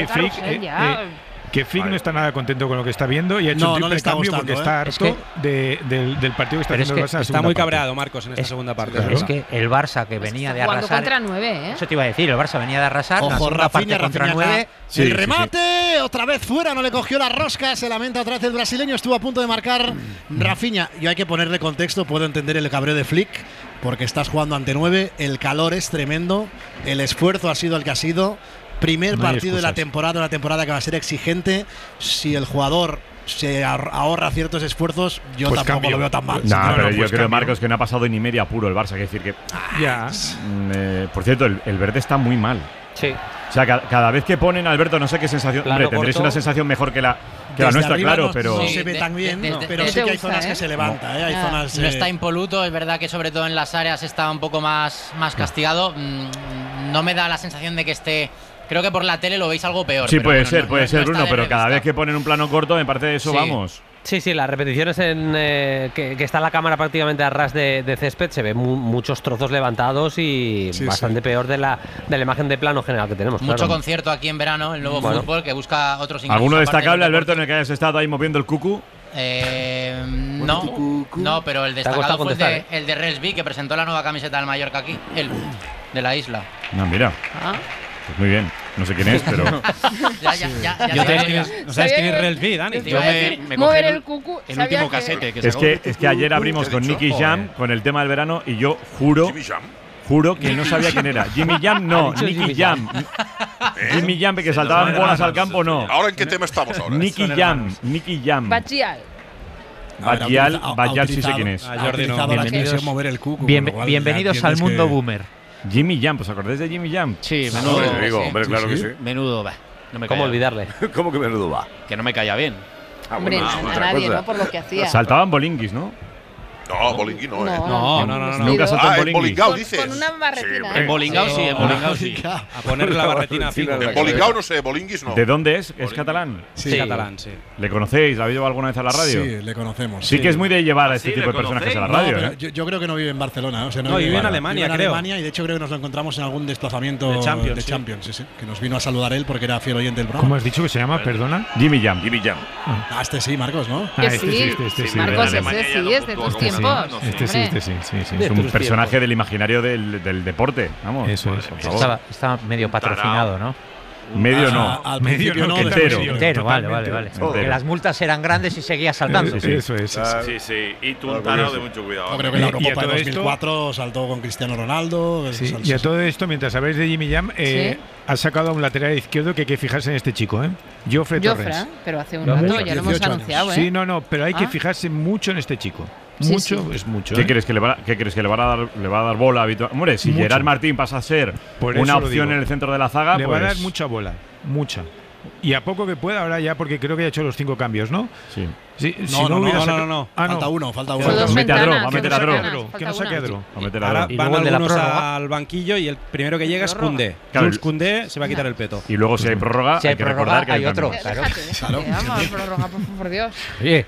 que Flick no está nada contento con lo que está viendo y ha hecho un triple cambio porque está harto del partido que está haciendo el Barça. Está muy cabreado Marcos en esta segunda parte. Es que el Barça que venía de arrasar. Contra 9, ¿eh? Eso te iba a decir, el Barça venía de arrasar. Ojo, Rafinha contra 9. El remate, otra vez fuera, no le cogió la rosca, se lamenta otra vez el brasileño, estuvo a punto de marcar Rafinha. Y hay que ponerle contexto, puedo entender el cabreo de Flick, porque estás jugando ante 9, el calor es tremendo, el esfuerzo ha sido el que ha sido. Primer partido de la temporada, una temporada que va a ser exigente. Si el jugador se ahorra ciertos esfueos, yo pues tampoco lo veo tan mal. No, pero yo creo, Marcos, que no ha pasado ni media apuro el Barça. Hay que decir que. Por cierto, el verde está muy mal. Sí. O sea, cada vez que ponen Alberto, no sé qué sensación. Hombre, tendréis una sensación mejor que la nuestra, claro, pero. No se ve tan bien, pero sí que hay zonas que se levanta. Hay zonas, no está impoluto, es verdad que sobre todo en las áreas está un poco más castigado. No me da la sensación de que esté. Creo que por la tele lo veis algo peor. Sí, puede ser, Bruno, pero cada vez que ponen un plano corto, me parece de eso vamos. Sí, las repeticiones en que está la cámara prácticamente a ras de césped, se ven muchos trozos levantados y bastante peor de la imagen de plano general que tenemos. Mucho concierto aquí en verano, el nuevo fútbol que busca otros ingresos. ¿Alguno destacable, Alberto, en el que hayas estado ahí moviendo el cucú? No, pero el destacado fue el de Resby, que presentó la nueva camiseta del Mallorca aquí, el de la isla. No, mira. Pues muy bien, no sé quién es, pero. ¿No sabes quién es Resby, Dani? Yo me mover el cucú. El último casete. Es que ayer abrimos con Nicky Jam, con el tema del verano, y yo juro que no sabía quién era. Jimmy Jam no, Nicky Jam. Jimmy Jam, que saltaban bolas al campo, no. ¿Ahora en qué tema estamos ahora? Nicky Jam. Bachial. Bachial sí sé quién es. Bienvenidos al mundo boomer. Jimmy Jam, ¿os acordáis de Jimmy Jam? Sí, menudo. Hombre, claro que sí. Menudo va. No ¿Cómo olvidarle? ¿Cómo que menudo va? Que no me caía bien. Hombre, a nadie, ¿no? Por lo que hacía. Saltaban bolinguis, ¿no? No, Bolingui no, No. Nunca saltó en Bolingao, dices. Con una barretina. En Bolingao sí, A ponerle la barretina fija. En Bolingao no sé, Bolinguis no. ¿De dónde es? ¿Es catalán? Sí, catalán, sí. ¿Le conocéis? ¿La habéis llevado alguna vez a la radio? Sí, le conocemos. Sí que es muy de llevar a este tipo de personajes a la radio. Yo creo que no vive en Barcelona. No, vive en Alemania, creo. Y de hecho creo que nos lo encontramos en algún desplazamiento de Champions. Sí. Que nos vino a saludar él porque era fiel oyente del programa. ¿Cómo has dicho que se llama? Perdona. Jimmy Jam. Este sí, Marcos, ¿no? Este sí. Marcos, ese sí, es de tus tiempos. Este sí. Es un personaje del imaginario del deporte. Vamos. Eso es. Estaba medio patrocinado, ¿no? Medio no. Al principio no, entero. Vale. Que las multas eran grandes y seguía saltando. Eso es. Sí. Y tú un tarado de mucho cuidado. Creo que en la Eurocopa de 2004 saltó con Cristiano Ronaldo. Y a todo esto, mientras habláis de Jimmy Jam, ha sacado a un lateral izquierdo que hay que fijarse en este chico, Joffre Torres. Pero hace un rato ya lo hemos anunciado, Sí, pero hay que fijarse mucho en este chico. Mucho. ¿Qué crees que le va a dar bola habitual? Hombre, si Gerard Martín pasa a ser una opción en el centro de la zaga, le va a dar mucha bola, mucha. Y a poco que pueda, ahora ya, porque creo que ha hecho los 5 cambios, ¿no? Sí. Sí, No, si no, hubiera no. Ah, Falta uno, falta uno. Va a meter a Dro, va a meter a Dro. Que no saque a Dro. Va a meter a Ahora Dro. van algunos al banquillo y el primero que llega es Koundé. Claro. Jules Koundé se va a quitar el peto. Y luego si hay prórroga, Si hay hay que prórroga, recordar que hay otro. cambio. Claro. Vamos, prórroga, por Dios. Oye.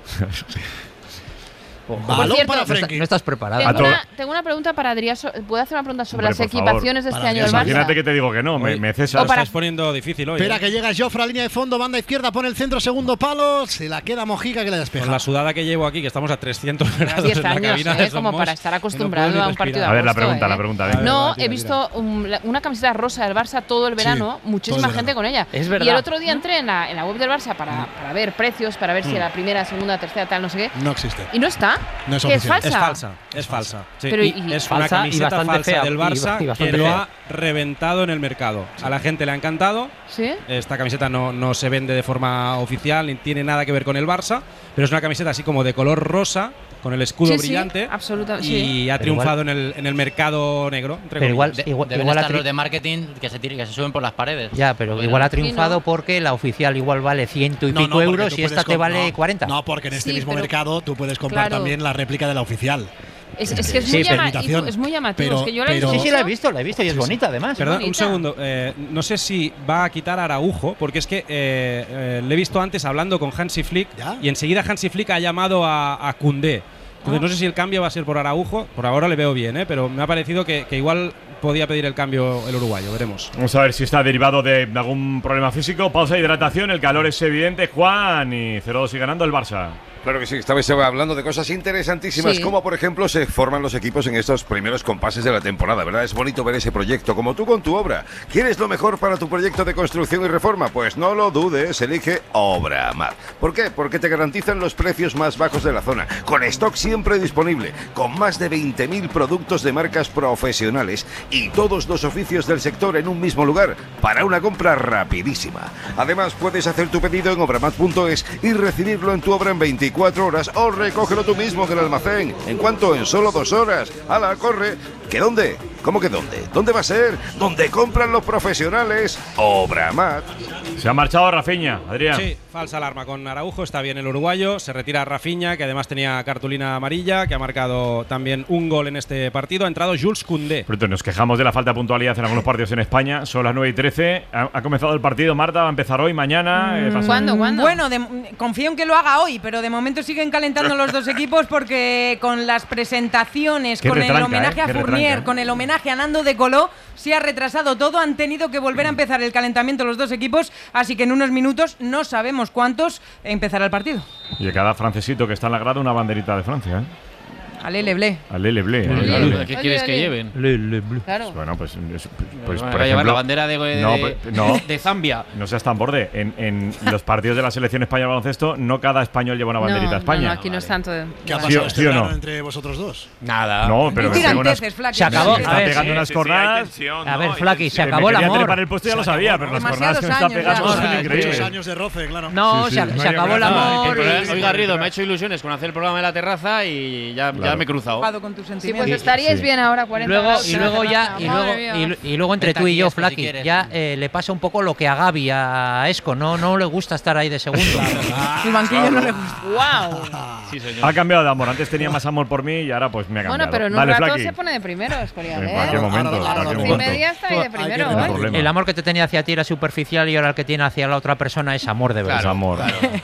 Balón cierto, para Frenkie. No estás preparado. Tengo una pregunta para Adrián. ¿Puedo hacer una pregunta sobre Hombre, las por favor. equipaciones de este año del Barça? Imagínate que te digo que no, me cesas. Estás poniendo difícil hoy. Espera que llega Joffre a línea de fondo, banda izquierda, pone el centro, segundo palo, se la queda Mojica que le despeja. Con la sudada que llevo aquí, que estamos a 300 grados 10 en la años, cabina de como Somos, para estar que acostumbrado no a un partido de A ver, la agosto, pregunta, la pregunta. venga. No, he visto una camiseta rosa del Barça todo el verano, muchísima todo el gente con ella. Es verdad. Y el otro día entré en la web del Barça para ver precios, para ver si era primera, segunda, tercera, tal, no sé qué. No existe. Y no está. No es que es oficial. falsa. Es falsa. Sí. Pero Y y- es falsa una y camiseta bastante falsa fea, del Barça y bastante que lo fea. ha reventado en el mercado. A la gente le ha encantado. ¿Sí? Esta camiseta no se vende de forma oficial ni tiene nada que ver con el Barça, pero es una camiseta así como de color rosa con el escudo Sí, brillante sí, absolutamente. y Sí. ha Pero triunfado en el mercado negro. entre Pero igual, comillas. Deben igual ha estar tri- los de marketing que se suben por las paredes. Ya, pero Bueno, igual ha Sí, triunfado no. porque la oficial igual vale 100 y No, pico porque euros tú y esta puedes te vale no, 40. No, porque en este Sí, mismo pero- mercado tú puedes comprar Claro. también la réplica de la oficial. Es que es Sí, muy, pero imitación. es muy llamativo. Pero- es que yo la he pero- visto. Sí, la he visto y es bonita además. Perdón, un bonita. segundo. No sé si va a quitar a Araujo, porque es que le he visto antes hablando con Hansi Flick ¿Ya? y enseguida Hansi Flick ha llamado a Koundé. Entonces no sé si el cambio va a ser por Araujo. Por ahora le veo bien, pero me ha parecido que igual podía pedir el cambio el uruguayo. Veremos. Vamos a ver si está derivado de algún problema físico. Pausa de hidratación, el calor es evidente, Juan, y 0-2 y ganando el Barça. Claro que sí, estabais hablando de cosas interesantísimas, Sí. como por ejemplo se forman los equipos en estos primeros compases de la temporada, ¿verdad? Es bonito ver ese proyecto, como tú con tu obra. ¿Quieres lo mejor para tu proyecto de construcción y reforma? Pues no lo dudes, elige Obramar. ¿Por qué? Porque te garantizan los precios más bajos de la zona, con stock siempre disponible, con más de 20.000 productos de marcas profesionales y todos los oficios del sector en un mismo lugar, para una compra rapidísima. Además, puedes hacer tu pedido en obramat.es y recibirlo en tu obra en 24 horas o recógelo tú mismo del almacén. ¿En cuánto? En solo 2 horas. ¡Hala, corre! ¿Que dónde? ¿Cómo que dónde? ¿Dónde va a ser? ¿Dónde compran los profesionales? Obramat. Se ha marchado Rafinha, Adrián. Sí, falsa alarma con Araujo, está bien el uruguayo, se retira Rafinha, que además tenía cartulina amarilla, que ha marcado también un gol en este partido, ha entrado Jules Koundé. Pronto nos quejamos de la falta de puntualidad en algunos partidos en España, son las 9:13, ha comenzado el partido, Marta, va a empezar hoy, mañana. pasa- ¿Cuándo? Bueno, confío en que lo haga hoy, pero de momento siguen calentando los dos equipos porque con las presentaciones, Qué con el retranca, homenaje a qué Fournier, retranca. con el homenaje a Nando de Coló, se ha retrasado todo, han tenido que volver a empezar el calentamiento los dos equipos, así que en unos minutos, no sabemos cuántos, empezará el partido. Y de cada francesito que está en la grada una banderita de Francia, ¿eh? Alele ble. Alele ble. ¿Qué quieres que lleven? Claro. Bueno, pues Pues por va a llevar la ejemplo, bandera de, no, de Zambia. no seas tan borde. En los partidos de la selección española de baloncesto, no cada español lleva una banderita de España. No, aquí no es tanto. ¿Qué ha ¿Sí pasado o- este sí o verano no? entre vosotros dos? Nada. No, pero me pega unas, Se acabó. me A está ver, pegando unas cornadas. A ver, Flaky, se Que acabó me el quería amor. trepar el puesto ya lo sabía, pero las cornadas que me está pegando ya. son Muchos increíbles. años de roce, claro. No, se acabó el amor. Hoy Garrido me ha hecho ilusiones con hacer el programa de la terraza y ya me he cruzado. Con tus Sí, pues sentimientos. estaríais bien ahora, 40 grados en la terraza. Madre mía. Y luego entre Vete tú y aquí, yo, esto, si Flaky, quieres. ya le pasa un poco lo que a Gaby, a Esco, no le gusta estar ahí de segundo. El banquillo no le gusta. ¡Wow! Sí, señor. Ha cambiado de amor. Antes tenía más amor por mí y ahora pues me ha cambiado. Bueno, pero en un Dale, rato Flaky. se pone de primero, Escorial, En ¿eh? cualquier momento. A en las cualquier 11 y momento. media está ahí de primero, No hay ¿eh? problema. El amor que te tenía hacia ti era superficial y ahora el que tiene hacia la otra persona es amor de verdad. Es amor.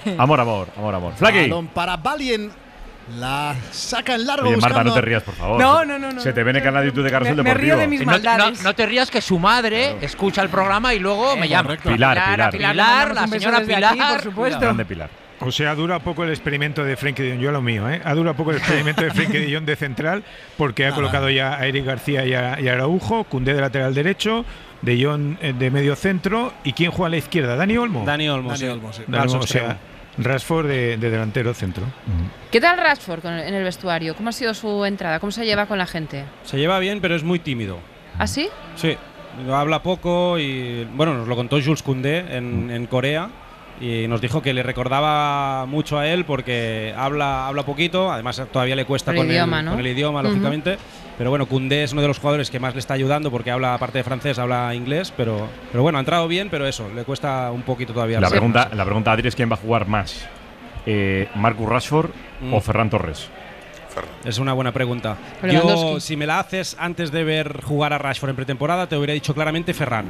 Amor. Flaky. Balón para Balien. La saca en largo Oye, Marta, buscando. no te rías, por favor. No. Se te viene canaditud de Carrusel Me Deportivo. río de mis maldades. No te rías que su madre escucha el programa y luego me llama. correcto. Pilar. La señora Pilar. por supuesto. Grande Pilar. O sea, ha durado poco el experimento de Frenkie de Jong. Yo a lo mío, ¿eh? Ha durado poco el experimento de Frenkie de Jong de central porque ha colocado ya a Eric García y a Araujo, Koundé de lateral derecho, de Jong de medio centro. ¿Y quién juega a la izquierda? ¿Dani Olmo? Dani Olmo, Dani sí. Olmo, sí. Dani Olmo, o sea, Rashford de delantero centro. ¿Qué tal Rashford en el vestuario? ¿Cómo ha sido su entrada? ¿Cómo se lleva con la gente? Se lleva bien, pero es muy tímido. ¿Ah, sí? Sí, habla poco y bueno, nos lo contó Jules Koundé en Corea y nos dijo que le recordaba mucho a él porque habla poquito, además todavía le cuesta El con idioma, ¿no? con el idioma, lógicamente, Pero bueno, Koundé es uno de los jugadores que más le está ayudando porque habla, aparte de francés, habla inglés, pero bueno, ha entrado bien, pero eso, le cuesta un poquito todavía. La pregunta, Adri, es quién va a jugar más, Marcus Rashford o Ferran Torres. Es una buena pregunta. Yo, si me la haces antes de ver jugar a Rashford en pretemporada, te hubiera dicho claramente Ferran.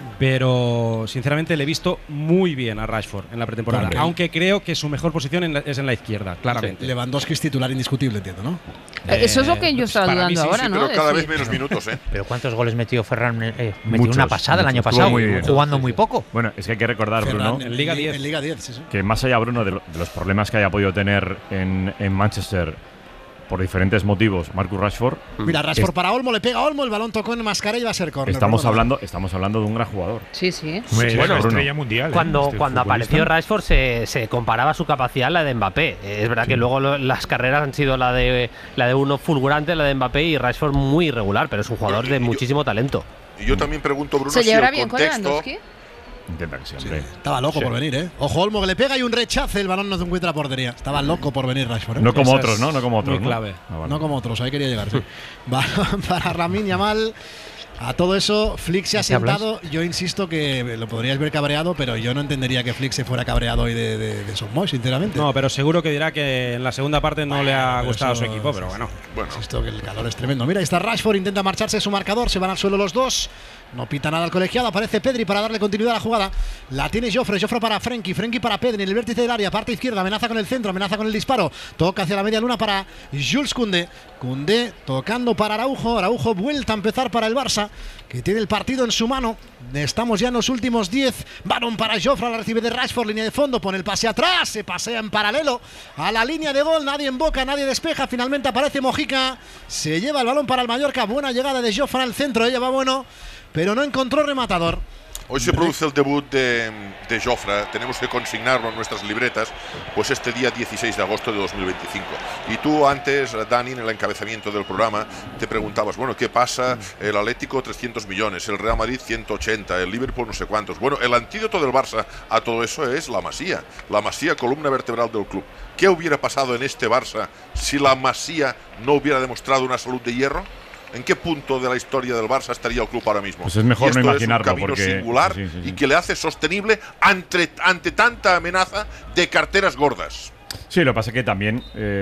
Pero sinceramente le he visto muy bien a Rashford en la pretemporada, Claro. aunque creo que su mejor posición es en la izquierda, claramente. Lewandowski es titular indiscutible, entiendo, ¿no? Eso es lo que yo estaba para mí dudando sí, ahora, ¿no? Pero cada vez menos minutos, ¿eh? Pero ¿cuántos goles metió Ferran? Metió Muchos, una pasada el año pasado, jugando muy poco. Bueno, es que hay que recordar, Ferran, Bruno, en Liga 10. En Liga 10, sí, sí. que más allá, Bruno, de los problemas que haya podido tener en Manchester por diferentes motivos, Marcus Rashford. Mira, Rashford para Olmo, le pega a Olmo, el balón tocó en Mascarell y va a ser córner. Estamos hablando de un gran jugador. Sí, sí. Bueno, Bruno. estrella mundial. Cuando futbolista. apareció Rashford se comparaba su capacidad a la de Mbappé. Es verdad que luego las carreras han sido la de uno fulgurante, la de Mbappé, y Rashford muy irregular, pero es un jugador de muchísimo talento. Y yo también pregunto, Bruno, ¿Se si llevará el bien con contexto… Lewandowski? Intenta que sí, hombre. Estaba loco por venir, ¿eh? Ojo, Olmo que le pega y un rechace, el balón no se encuentra a portería. Estaba loco por venir Rashford, ¿eh? No como otros, ¿no? No como otros. muy clave. ¿no? No como otros, ahí quería llegar, sí. Balón para Lamine Yamal. A todo eso, Flick se ha sentado. Yo insisto que lo podrías ver cabreado, pero yo no entendería que Flick se fuera cabreado hoy de Son Moy, sinceramente. No, pero seguro que dirá que en la segunda parte no le ha gustado a su equipo, pero bueno. Insisto que el calor es tremendo. Mira, ahí está Rashford, intenta marcharse su marcador, se van al suelo los dos. No pita nada al colegiado, aparece Pedri para darle continuidad a la jugada. La tiene Joffre para Frenkie para Pedri en el vértice del área, parte izquierda, amenaza con el centro, amenaza con el disparo. Toca hacia la media luna para Jules Koundé. Koundé tocando para Araujo vuelta a empezar para el Barça, que tiene el partido en su mano. Estamos ya en los últimos 10. Balón para Joffre, la recibe de Rashford, línea de fondo, pone el pase atrás, se pasea en paralelo a la línea de gol, nadie en boca, nadie despeja, finalmente aparece Mojica, se lleva el balón para el Mallorca, buena llegada de Joffre al centro, ella va bueno, pero no encontró rematador. Hoy se produce el debut de Joffre, tenemos que consignarlo en nuestras libretas, pues este día 16 de agosto de 2025. Y tú antes, Dani, en el encabezamiento del programa, te preguntabas, bueno, ¿qué pasa? El Atlético 300 millones, el Real Madrid 180, el Liverpool no sé cuántos. Bueno, el antídoto del Barça a todo eso es la Masía, columna vertebral del club. ¿Qué hubiera pasado en este Barça si la Masía no hubiera demostrado una salud de hierro? ¿En qué punto de la historia del Barça estaría el club ahora mismo? Pues es mejor no imaginarlo. Es un camino singular y que le hace sostenible ante tanta amenaza de carteras gordas. Sí, lo que pasa es que también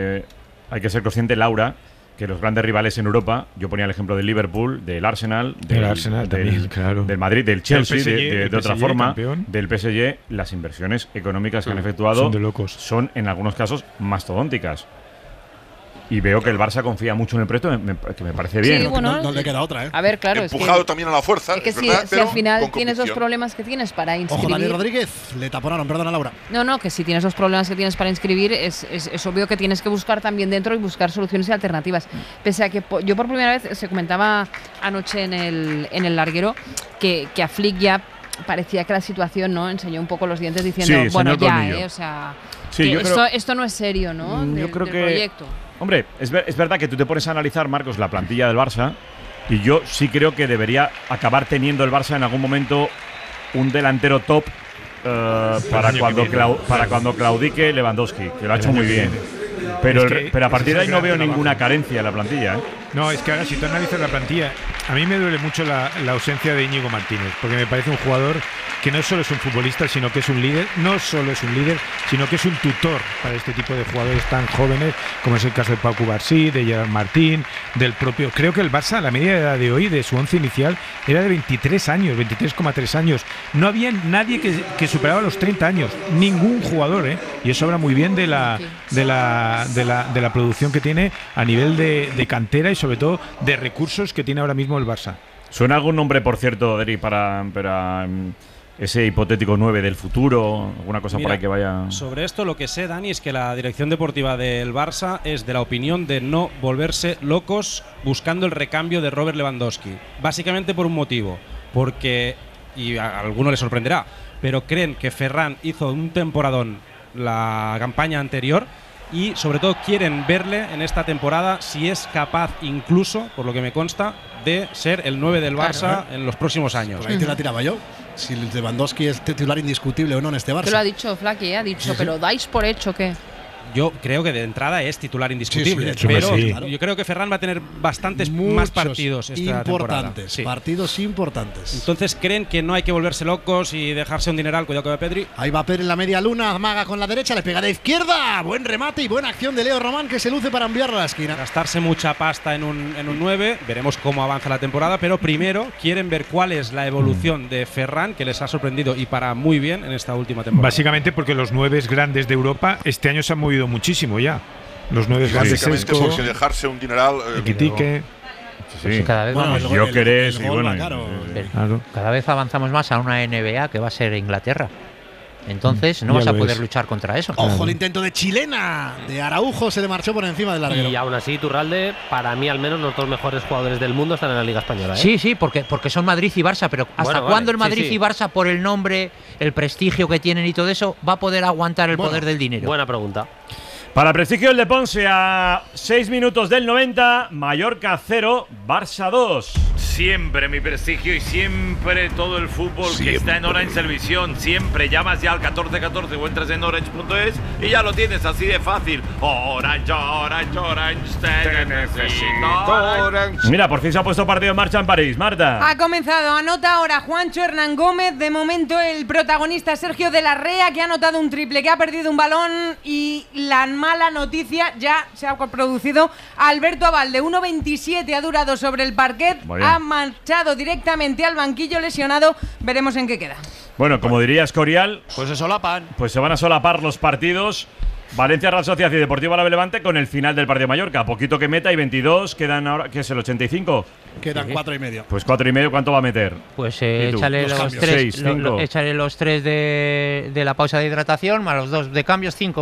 hay que ser consciente, Laura, que los grandes rivales en Europa, yo ponía el ejemplo del Liverpool, del Arsenal, del Madrid, del Chelsea, de otra forma, campeón, del PSG, las inversiones económicas que han efectuado son de locos. Son en algunos casos mastodónticas. Y veo que el Barça confía mucho en el proyecto, que me parece bien. Sí, bueno, no le queda otra, ¿eh? A ver, claro. Empujado también a la fuerza. Es que si al final tienes los problemas que tienes para inscribir. Ojo, Dani Rodríguez, le taponaron, perdona, Laura. No, que si tienes los problemas que tienes para inscribir, es obvio que tienes que buscar también dentro y buscar soluciones y alternativas. Pese a que yo por primera vez, se comentaba anoche en el larguero, que a Flick ya parecía que la situación, ¿no? Enseñó un poco los dientes diciendo, sí, bueno, ya, o sea, sí, esto no es serio, ¿no? Yo creo del que proyecto. Hombre, es verdad que tú te pones a analizar, Marcos, la plantilla del Barça, y yo sí creo que debería acabar teniendo el Barça en algún momento un delantero top para cuando claudique Lewandowski, que lo ha hecho muy bien. Pero a partir de ahí no veo ninguna carencia en la plantilla, ¿eh? No, es que ahora si tú analizas la plantilla, a mí me duele mucho la ausencia de Íñigo Martínez, porque me parece un jugador que no solo es un futbolista, sino que es un líder, no solo es un líder, sino que es un tutor para este tipo de jugadores tan jóvenes, como es el caso de Pau Cubarsí, de Gerard Martín, del propio… Creo que el Barça, la media de edad de hoy, de su once inicial, era de 23 años, 23,3 años. No había nadie que superaba los 30 años, ningún jugador, ¿eh? Y eso habla muy bien de la producción que tiene a nivel de cantera y sobre todo de recursos que tiene ahora mismo el Barça. ¿Suena algún nombre, por cierto, Deri, para ese hipotético 9 del futuro? ¿Alguna cosa por ahí que vaya? Sobre esto lo que sé, Dani, es que la dirección deportiva del Barça es de la opinión de no volverse locos buscando el recambio de Robert Lewandowski. Básicamente por un motivo, porque, y a alguno le sorprenderá, pero creen que Ferran hizo un temporadón la campaña anterior y sobre todo quieren verle en esta temporada si es capaz, incluso, por lo que me consta, de ser el 9 del Barça en los próximos años. Por ahí te la tiraba yo. Si Lewandowski es titular indiscutible o no en este Barça. Que lo ha dicho Flaky, ha dicho, pero ¿dais por hecho que? yo creo que de entrada es titular indiscutible. Sí, pero claro. yo creo que Ferran va a tener bastantes más partidos esta temporada. Sí. Partidos importantes. Entonces, ¿creen que no hay que volverse locos y dejarse un dineral? Cuidado que va Pedri. Ahí va Pedri en la media luna, amaga con la derecha, le pega de izquierda. Buen remate y buena acción de Leo Román, que se luce para enviarlo a la esquina. Gastarse mucha pasta en un 9, veremos cómo avanza la temporada, pero primero quieren ver cuál es la evolución de Ferran, que les ha sorprendido y para muy bien en esta última temporada. Básicamente porque los 9 grandes de Europa este año se han movido muchísimo ya. Los 9 grandes. Básicamente porque dejarse un dineral. Quitique. Sí. Cada vez cada vez avanzamos más a una NBA que va a ser Inglaterra. Entonces no vas a poder luchar contra eso. Ojo el intento de chilena de Araujo, se le marchó por encima del larguero. Y aún así, Iturralde, para mí al menos los dos mejores jugadores del mundo están en la Liga Española. Sí, porque son Madrid y Barça, pero ¿hasta cuándo el Madrid y Barça, por el nombre, el prestigio que tienen y todo eso, va a poder aguantar el poder del dinero? Buena pregunta. Para el prestigio del de Ponce, a 6 minutos del 90, Mallorca 0, Barça 2. Siempre mi prestigio y siempre todo el fútbol que está en Orange Televisión. Siempre llamas ya al 1414 o entras en orange.es y ya lo tienes así de fácil. Orange, Orange, Orange, te necesito Orange. Mira, por fin se ha puesto partido en marcha en París. Marta. Ha comenzado, anota ahora Juancho Hernán Gómez. De momento el protagonista Sergio de la Rea, que ha anotado un triple, que ha perdido un balón. Y la mala noticia, ya se ha producido. Alberto Abalde, 1.27 ha durado sobre el parquet. Ha marchado directamente al banquillo lesionado. Veremos en qué queda. Bueno, como diría Escorial, pues se solapan. Pues se van a solapar los partidos. Valencia, Real Sociedad y Deportivo Alavés Levante con el final del partido de Mallorca. Poquito que meta y 22 quedan ahora, ¿qué es el 85? Quedan 4,5. Pues 4,5, ¿cuánto va a meter? Pues échale los 3 de la pausa de hidratación más los 2 de cambios, 5,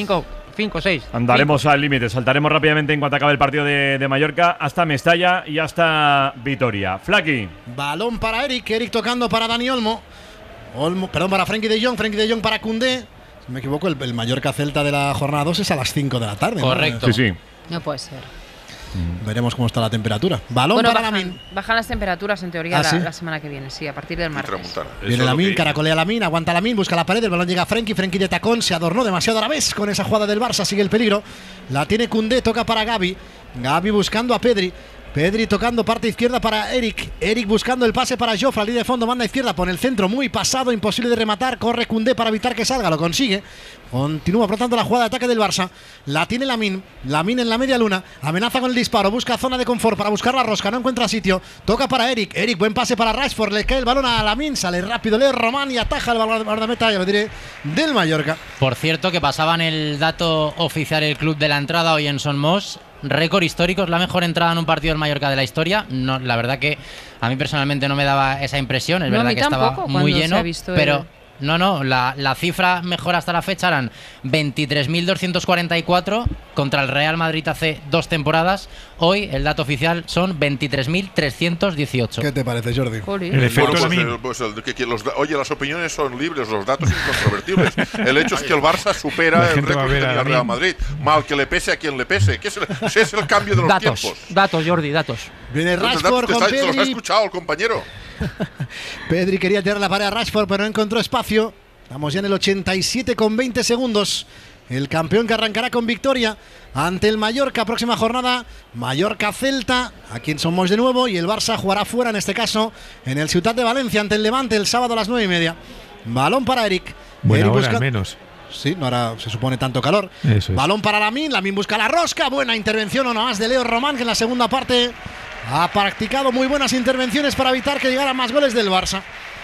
6. Andaremos al límite, saltaremos rápidamente en cuanto acabe el partido de Mallorca hasta Mestalla y hasta Vitoria. Flaki. Balón para Eric tocando para Dani Olmo. Perdón, para Frenkie de Jong para Koundé. Si me equivoco, el Mallorca Celta de la jornada 2 es a las 5 de la tarde. Correcto. ¿no? Sí. No puede ser. Veremos cómo está la temperatura. Balón para Lamine. Bajan las temperaturas en teoría la semana que viene, sí, a partir del martes. Viene Lamine, caracolea Lamine, aguanta Lamine, busca la pared, el balón llega a Frenkie de tacón, se adornó demasiado a la vez con esa jugada del Barça, sigue el peligro. La tiene Koundé, toca para Gavi. Gavi buscando a Pedri. Pedri tocando parte izquierda para Eric. Eric buscando el pase para Jofre, línea de fondo, banda izquierda, pone el centro muy pasado, imposible de rematar. Corre Koundé para evitar que salga, lo consigue. Continúa brotando la jugada de ataque del Barça. La tiene Lamine. Lamine en la media luna. Amenaza con el disparo. Busca zona de confort para buscar la rosca. No encuentra sitio. Toca para Eric. Eric, buen pase para Rashford. Le cae el balón a Lamine. Sale rápido Leo Román y ataja el balón de meta, ya lo diré, del Mallorca. Por cierto, que pasaban el dato oficial el club de la entrada hoy en Son Moix. Récord histórico, es la mejor entrada en un partido del Mallorca de la historia. No, la verdad que a mí personalmente no me daba esa impresión. Es verdad que estaba muy lleno, pero no, la cifra mejor hasta la fecha eran 23.244 contra el Real Madrid hace 2 temporadas. Hoy el dato oficial son 23.318. ¿Qué te parece, Jordi? El efecto oye, las opiniones son libres, los datos incontrovertibles. El hecho es que el Barça supera el récord del Real Madrid. Mal que le pese a quien le pese. Ese es el cambio de los tiempos. Datos, Jordi, datos. Viene Rashford con Pedri. Los ha escuchado el compañero. Pedri quería tirar la pared a Rashford, pero no encontró espacio. Estamos ya en el 87 con 20 segundos. El campeón que arrancará con victoria ante el Mallorca. Próxima jornada, Mallorca-Celta, aquí en Son Moix de nuevo. Y el Barça jugará fuera, en este caso, en el Ciutat de Valencia ante el Levante el sábado a las 9:30. Balón para Eric. Buena hora, al menos. Sí, no hará, se supone, tanto calor. Eso es. Balón para Lamine. Lamine busca la rosca. Buena intervención o no más de Leo Román, que en la segunda parte ha practicado muy buenas intervenciones para evitar que llegaran más goles del Barça.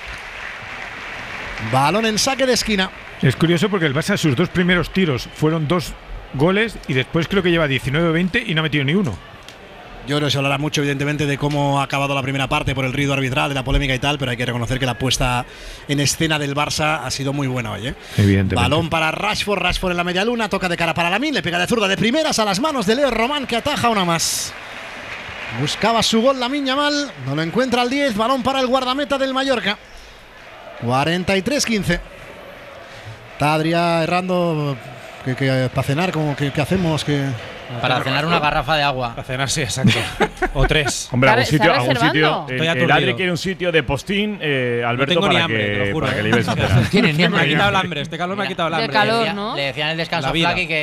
Balón en saque de esquina. Es curioso porque el Barça, sus 2 primeros tiros fueron 2 goles y después creo que lleva 19-20 y no ha metido ni uno. Yo creo que se hablará mucho, evidentemente, de cómo ha acabado la primera parte por el ruido arbitral, de la polémica y tal, pero hay que reconocer que la puesta en escena del Barça ha sido muy buena hoy, ¿eh? Evidentemente. Balón para Rashford en la media luna, toca de cara para Lamine, le pega de zurda de primeras a las manos de Leo Román, que ataja una más. Buscaba su gol Lamine Yamal, no lo encuentra al 10, balón para el guardameta del Mallorca. 43-15. Está Adrià errando. Para cenar, ¿qué hacemos? Para cenar una garrafa de agua. Para cenar, sí, exacto. O 3. Hombre, algún sitio. El Adri quiere un sitio de postín, Alberto, no para hambre, que le lleves a cenar. Me ha quitado el hambre, este calor me ha quitado el hambre. De calor, ¿no? Le decían en el descanso a Flaki que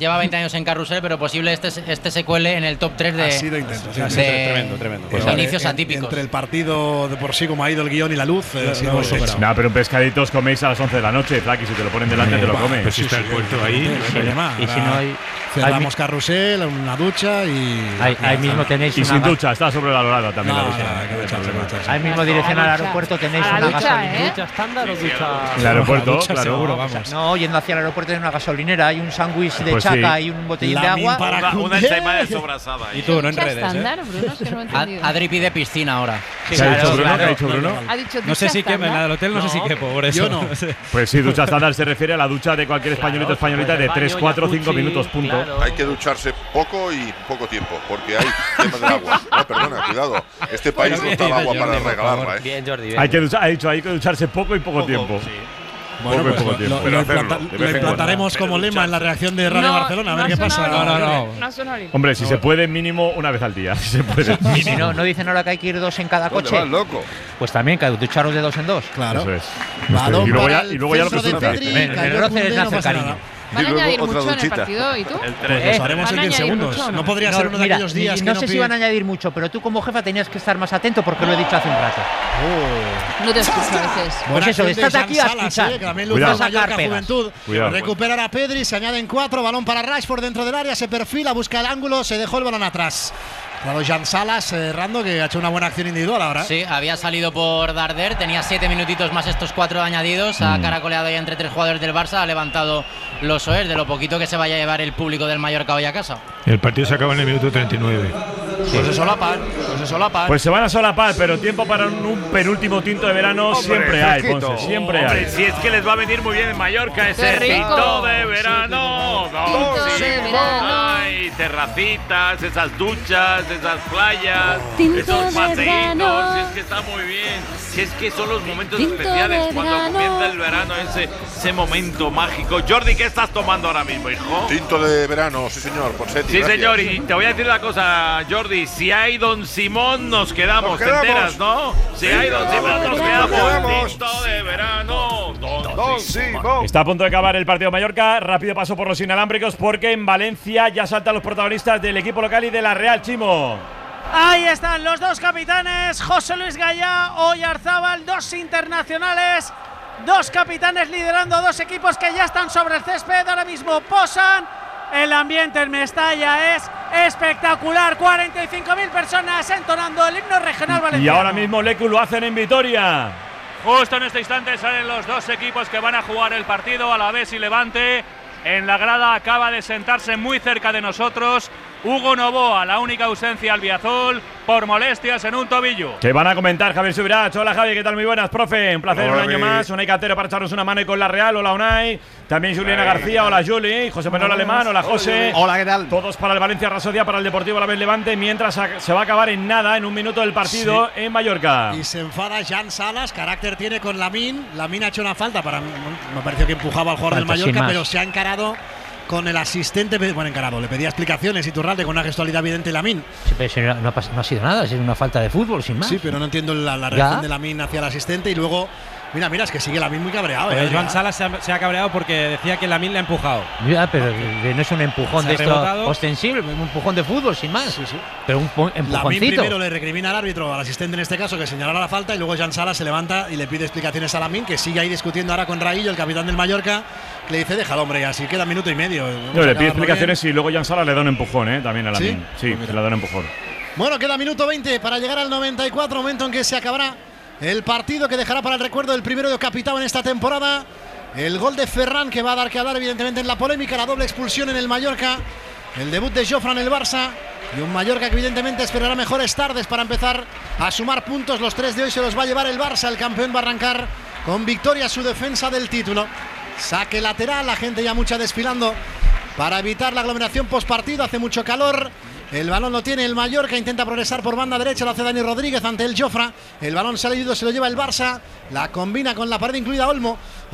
lleva 20 años en carrusel, pero posible este se cuele en el top 3 de. Ha sido intenso. Tremendo. Pues inicios atípicos. Entre el partido de por sí, como ha ido el guión y la luz. No, pero un pescadito os coméis a las 11 de la noche, Flaki, si te lo ponen delante te lo comes. Pues si está el puerto ahí. Y si no hay. Cerramos carrusel, una ducha y. Ahí mismo tenéis. Y sin ducha, está sobrevalorada también la ducha. Ahí mismo dirección al aeropuerto tenéis una gasolinera. ¿Ducha estándar o ducha? El aeropuerto, claro. Seguro, vamos. No, yendo hacia el aeropuerto hay una gasolinera, hay un sándwich de chaca y un botellín de agua. Una ensaimada de sobrasada. Y tú, no en redes. Estándar, Bruno, es que no he entendido. Adri pide piscina ahora. ¿Qué ha dicho Bruno? ¿Qué ha dicho Bruno? Ha dicho No sé si ducha quepo, en la del hotel no sé si quepo, por eso. Yo no. Pues sí, ducha estándar se refiere a la ducha de cualquier españolito o españolita de 3, 4, 5 minutos, punto. Hay que ducharse poco y poco tiempo, porque hay tema del agua. No, perdona, cuidado. Este país no está el agua para regalarla. Bien, Jordi. Hay que ducharse poco y poco tiempo. Bueno, pues lo implantaremos como lema en la reacción de Radio Barcelona, a ver qué pasa. No. Hombre, si se puede, mínimo una vez al día. Si se puede. Y si no dicen ahora que hay que ir 2 en cada coche. Vas, loco. Pues también que ducharos de 2 en 2. Claro. Eso es. Balón Y luego para ya lo que surja. El roce es hacer cariño. ¿Van a añadir otra mucho en el duchita. partido? ¿Y tú? Pues haremos en 10 segundos. No podría ser uno de aquellos días que no sé si van a añadir mucho, pero tú como jefa tenías que estar más atento porque lo he dicho hace un rato. No te escucho a veces. Pues eso, estate aquí a escuchar. Que también luce Cuidado. Mallorca Juventud. Cuidado. Recupera a Pedri, se añaden 4, balón para Rashford dentro del área, se perfila, busca el ángulo, se dejó el balón atrás. Claro, Jan Salas, Rando, que ha hecho una buena acción individual ahora. Sí, había salido por Darder, tenía 7 minutitos más estos 4 añadidos, ha caracoleado ya entre 3 jugadores del Barça, ha levantado los OEs de lo poquito que se vaya a llevar el público del Mallorca hoy a casa. El partido se acaba en el minuto 39. Pues se solapan. Pues se van a solapar, pero tiempo para un penúltimo tinto de verano siempre hay, Ponce, siempre hay. Si es que les va a venir muy bien en Mallorca ese ¡Qué rico! tinto de verano. Tinto de verano. Ay, terracitas, esas duchas, esas playas, Tinto esos de paseítos. verano. Si es que está muy bien. Si es que son los momentos Tinto especiales de cuando verano. comienza el verano, ese momento mágico. Jordi, ¿qué estás tomando ahora mismo, hijo? Tinto de verano, sí señor, Ponsetti. Sí, gracias. señor, y te voy a decir una cosa, Jordi. Si hay Don Simón, nos quedamos, ¿te enteras, no? Si hay Don Simón, nos quedamos. Tinto de verano, Don Simón. Está a punto de acabar el partido de Mallorca. Rápido paso por los inalámbricos porque en Valencia ya saltan los protagonistas del equipo local y de la Real, Chimo. Ahí están los dos capitanes, José Luis Gallá, Oyarzábal, 2 internacionales, 2 capitanes liderando 2 equipos que ya están sobre el césped, ahora mismo posan. El ambiente en Mestalla es espectacular, 45.000 personas entonando el himno regional valenciano. Y ahora mismo Lecu lo hacen en Vitoria. Justo en este instante salen los 2 equipos que van a jugar el partido, Alavés y Levante. En la grada acaba de sentarse muy cerca de nosotros Hugo Novoa, la única ausencia albiazul por molestias en un tobillo. Que van a comentar Javier Subirach. Hola Javi, ¿qué tal? Muy buenas, profe. Un placer. Hola, un año más. Unai Cantero para echarnos una mano y con la Real. Hola Unai. También Juliana García. Hola Juli. José Manuel Alemán. Hola José. Hola, ¿qué tal? Todos para el Valencia Rasodia, para el Deportivo Alavés Levante. Mientras se va a acabar en nada, en un minuto del partido en Mallorca. Y se enfada Jan Salas, carácter tiene con Lamine. Lamine ha hecho una falta, me pareció que empujaba al jugador del Mallorca, pero se ha encarado con el asistente, bueno, encarado, le pedía explicaciones Iturralde con una gestualidad evidente Lamine. Sí, pero no ha sido nada, es una falta de fútbol, sin más. Sí, pero no entiendo la reacción de Lamine hacia el asistente y luego, mira, es que sigue Lamine muy cabreado. Joan Salas se ha cabreado porque decía que Lamine le ha empujado. Ya, pero no es un empujón de esto ostensible, un empujón de fútbol, sin más. Sí. Pero un empujoncito. Lamine primero le recrimina al árbitro, al asistente en este caso, que señalara la falta y luego Jan Salas se levanta y le pide explicaciones a Lamine, que sigue ahí discutiendo ahora con Raillo, el capitán del Mallorca, que le dice, déjalo, hombre, así queda minuto y medio. No, le pide explicaciones y luego Jan Salas le da un empujón, también a Lamine. Sí, le da un empujón. Bueno, queda minuto 20 para llegar al 94, momento en que se acabará el partido que dejará para el recuerdo del primero de capitán en esta temporada. El gol de Ferran, que va a dar que hablar evidentemente en la polémica, la doble expulsión en el Mallorca, el debut de Jofre en el Barça y un Mallorca que evidentemente esperará mejores tardes para empezar a sumar puntos. Los 3 de hoy se los va a llevar el Barça, el campeón va a arrancar con victoria su defensa del título. Saque lateral, la gente ya mucha desfilando para evitar la aglomeración postpartido, hace mucho calor. El balón lo tiene el Mallorca, intenta progresar por banda derecha, lo hace Dani Rodríguez ante el Jofre. El balón se ha ido, se lo lleva el Barça, la combina con la pared incluida Olmo.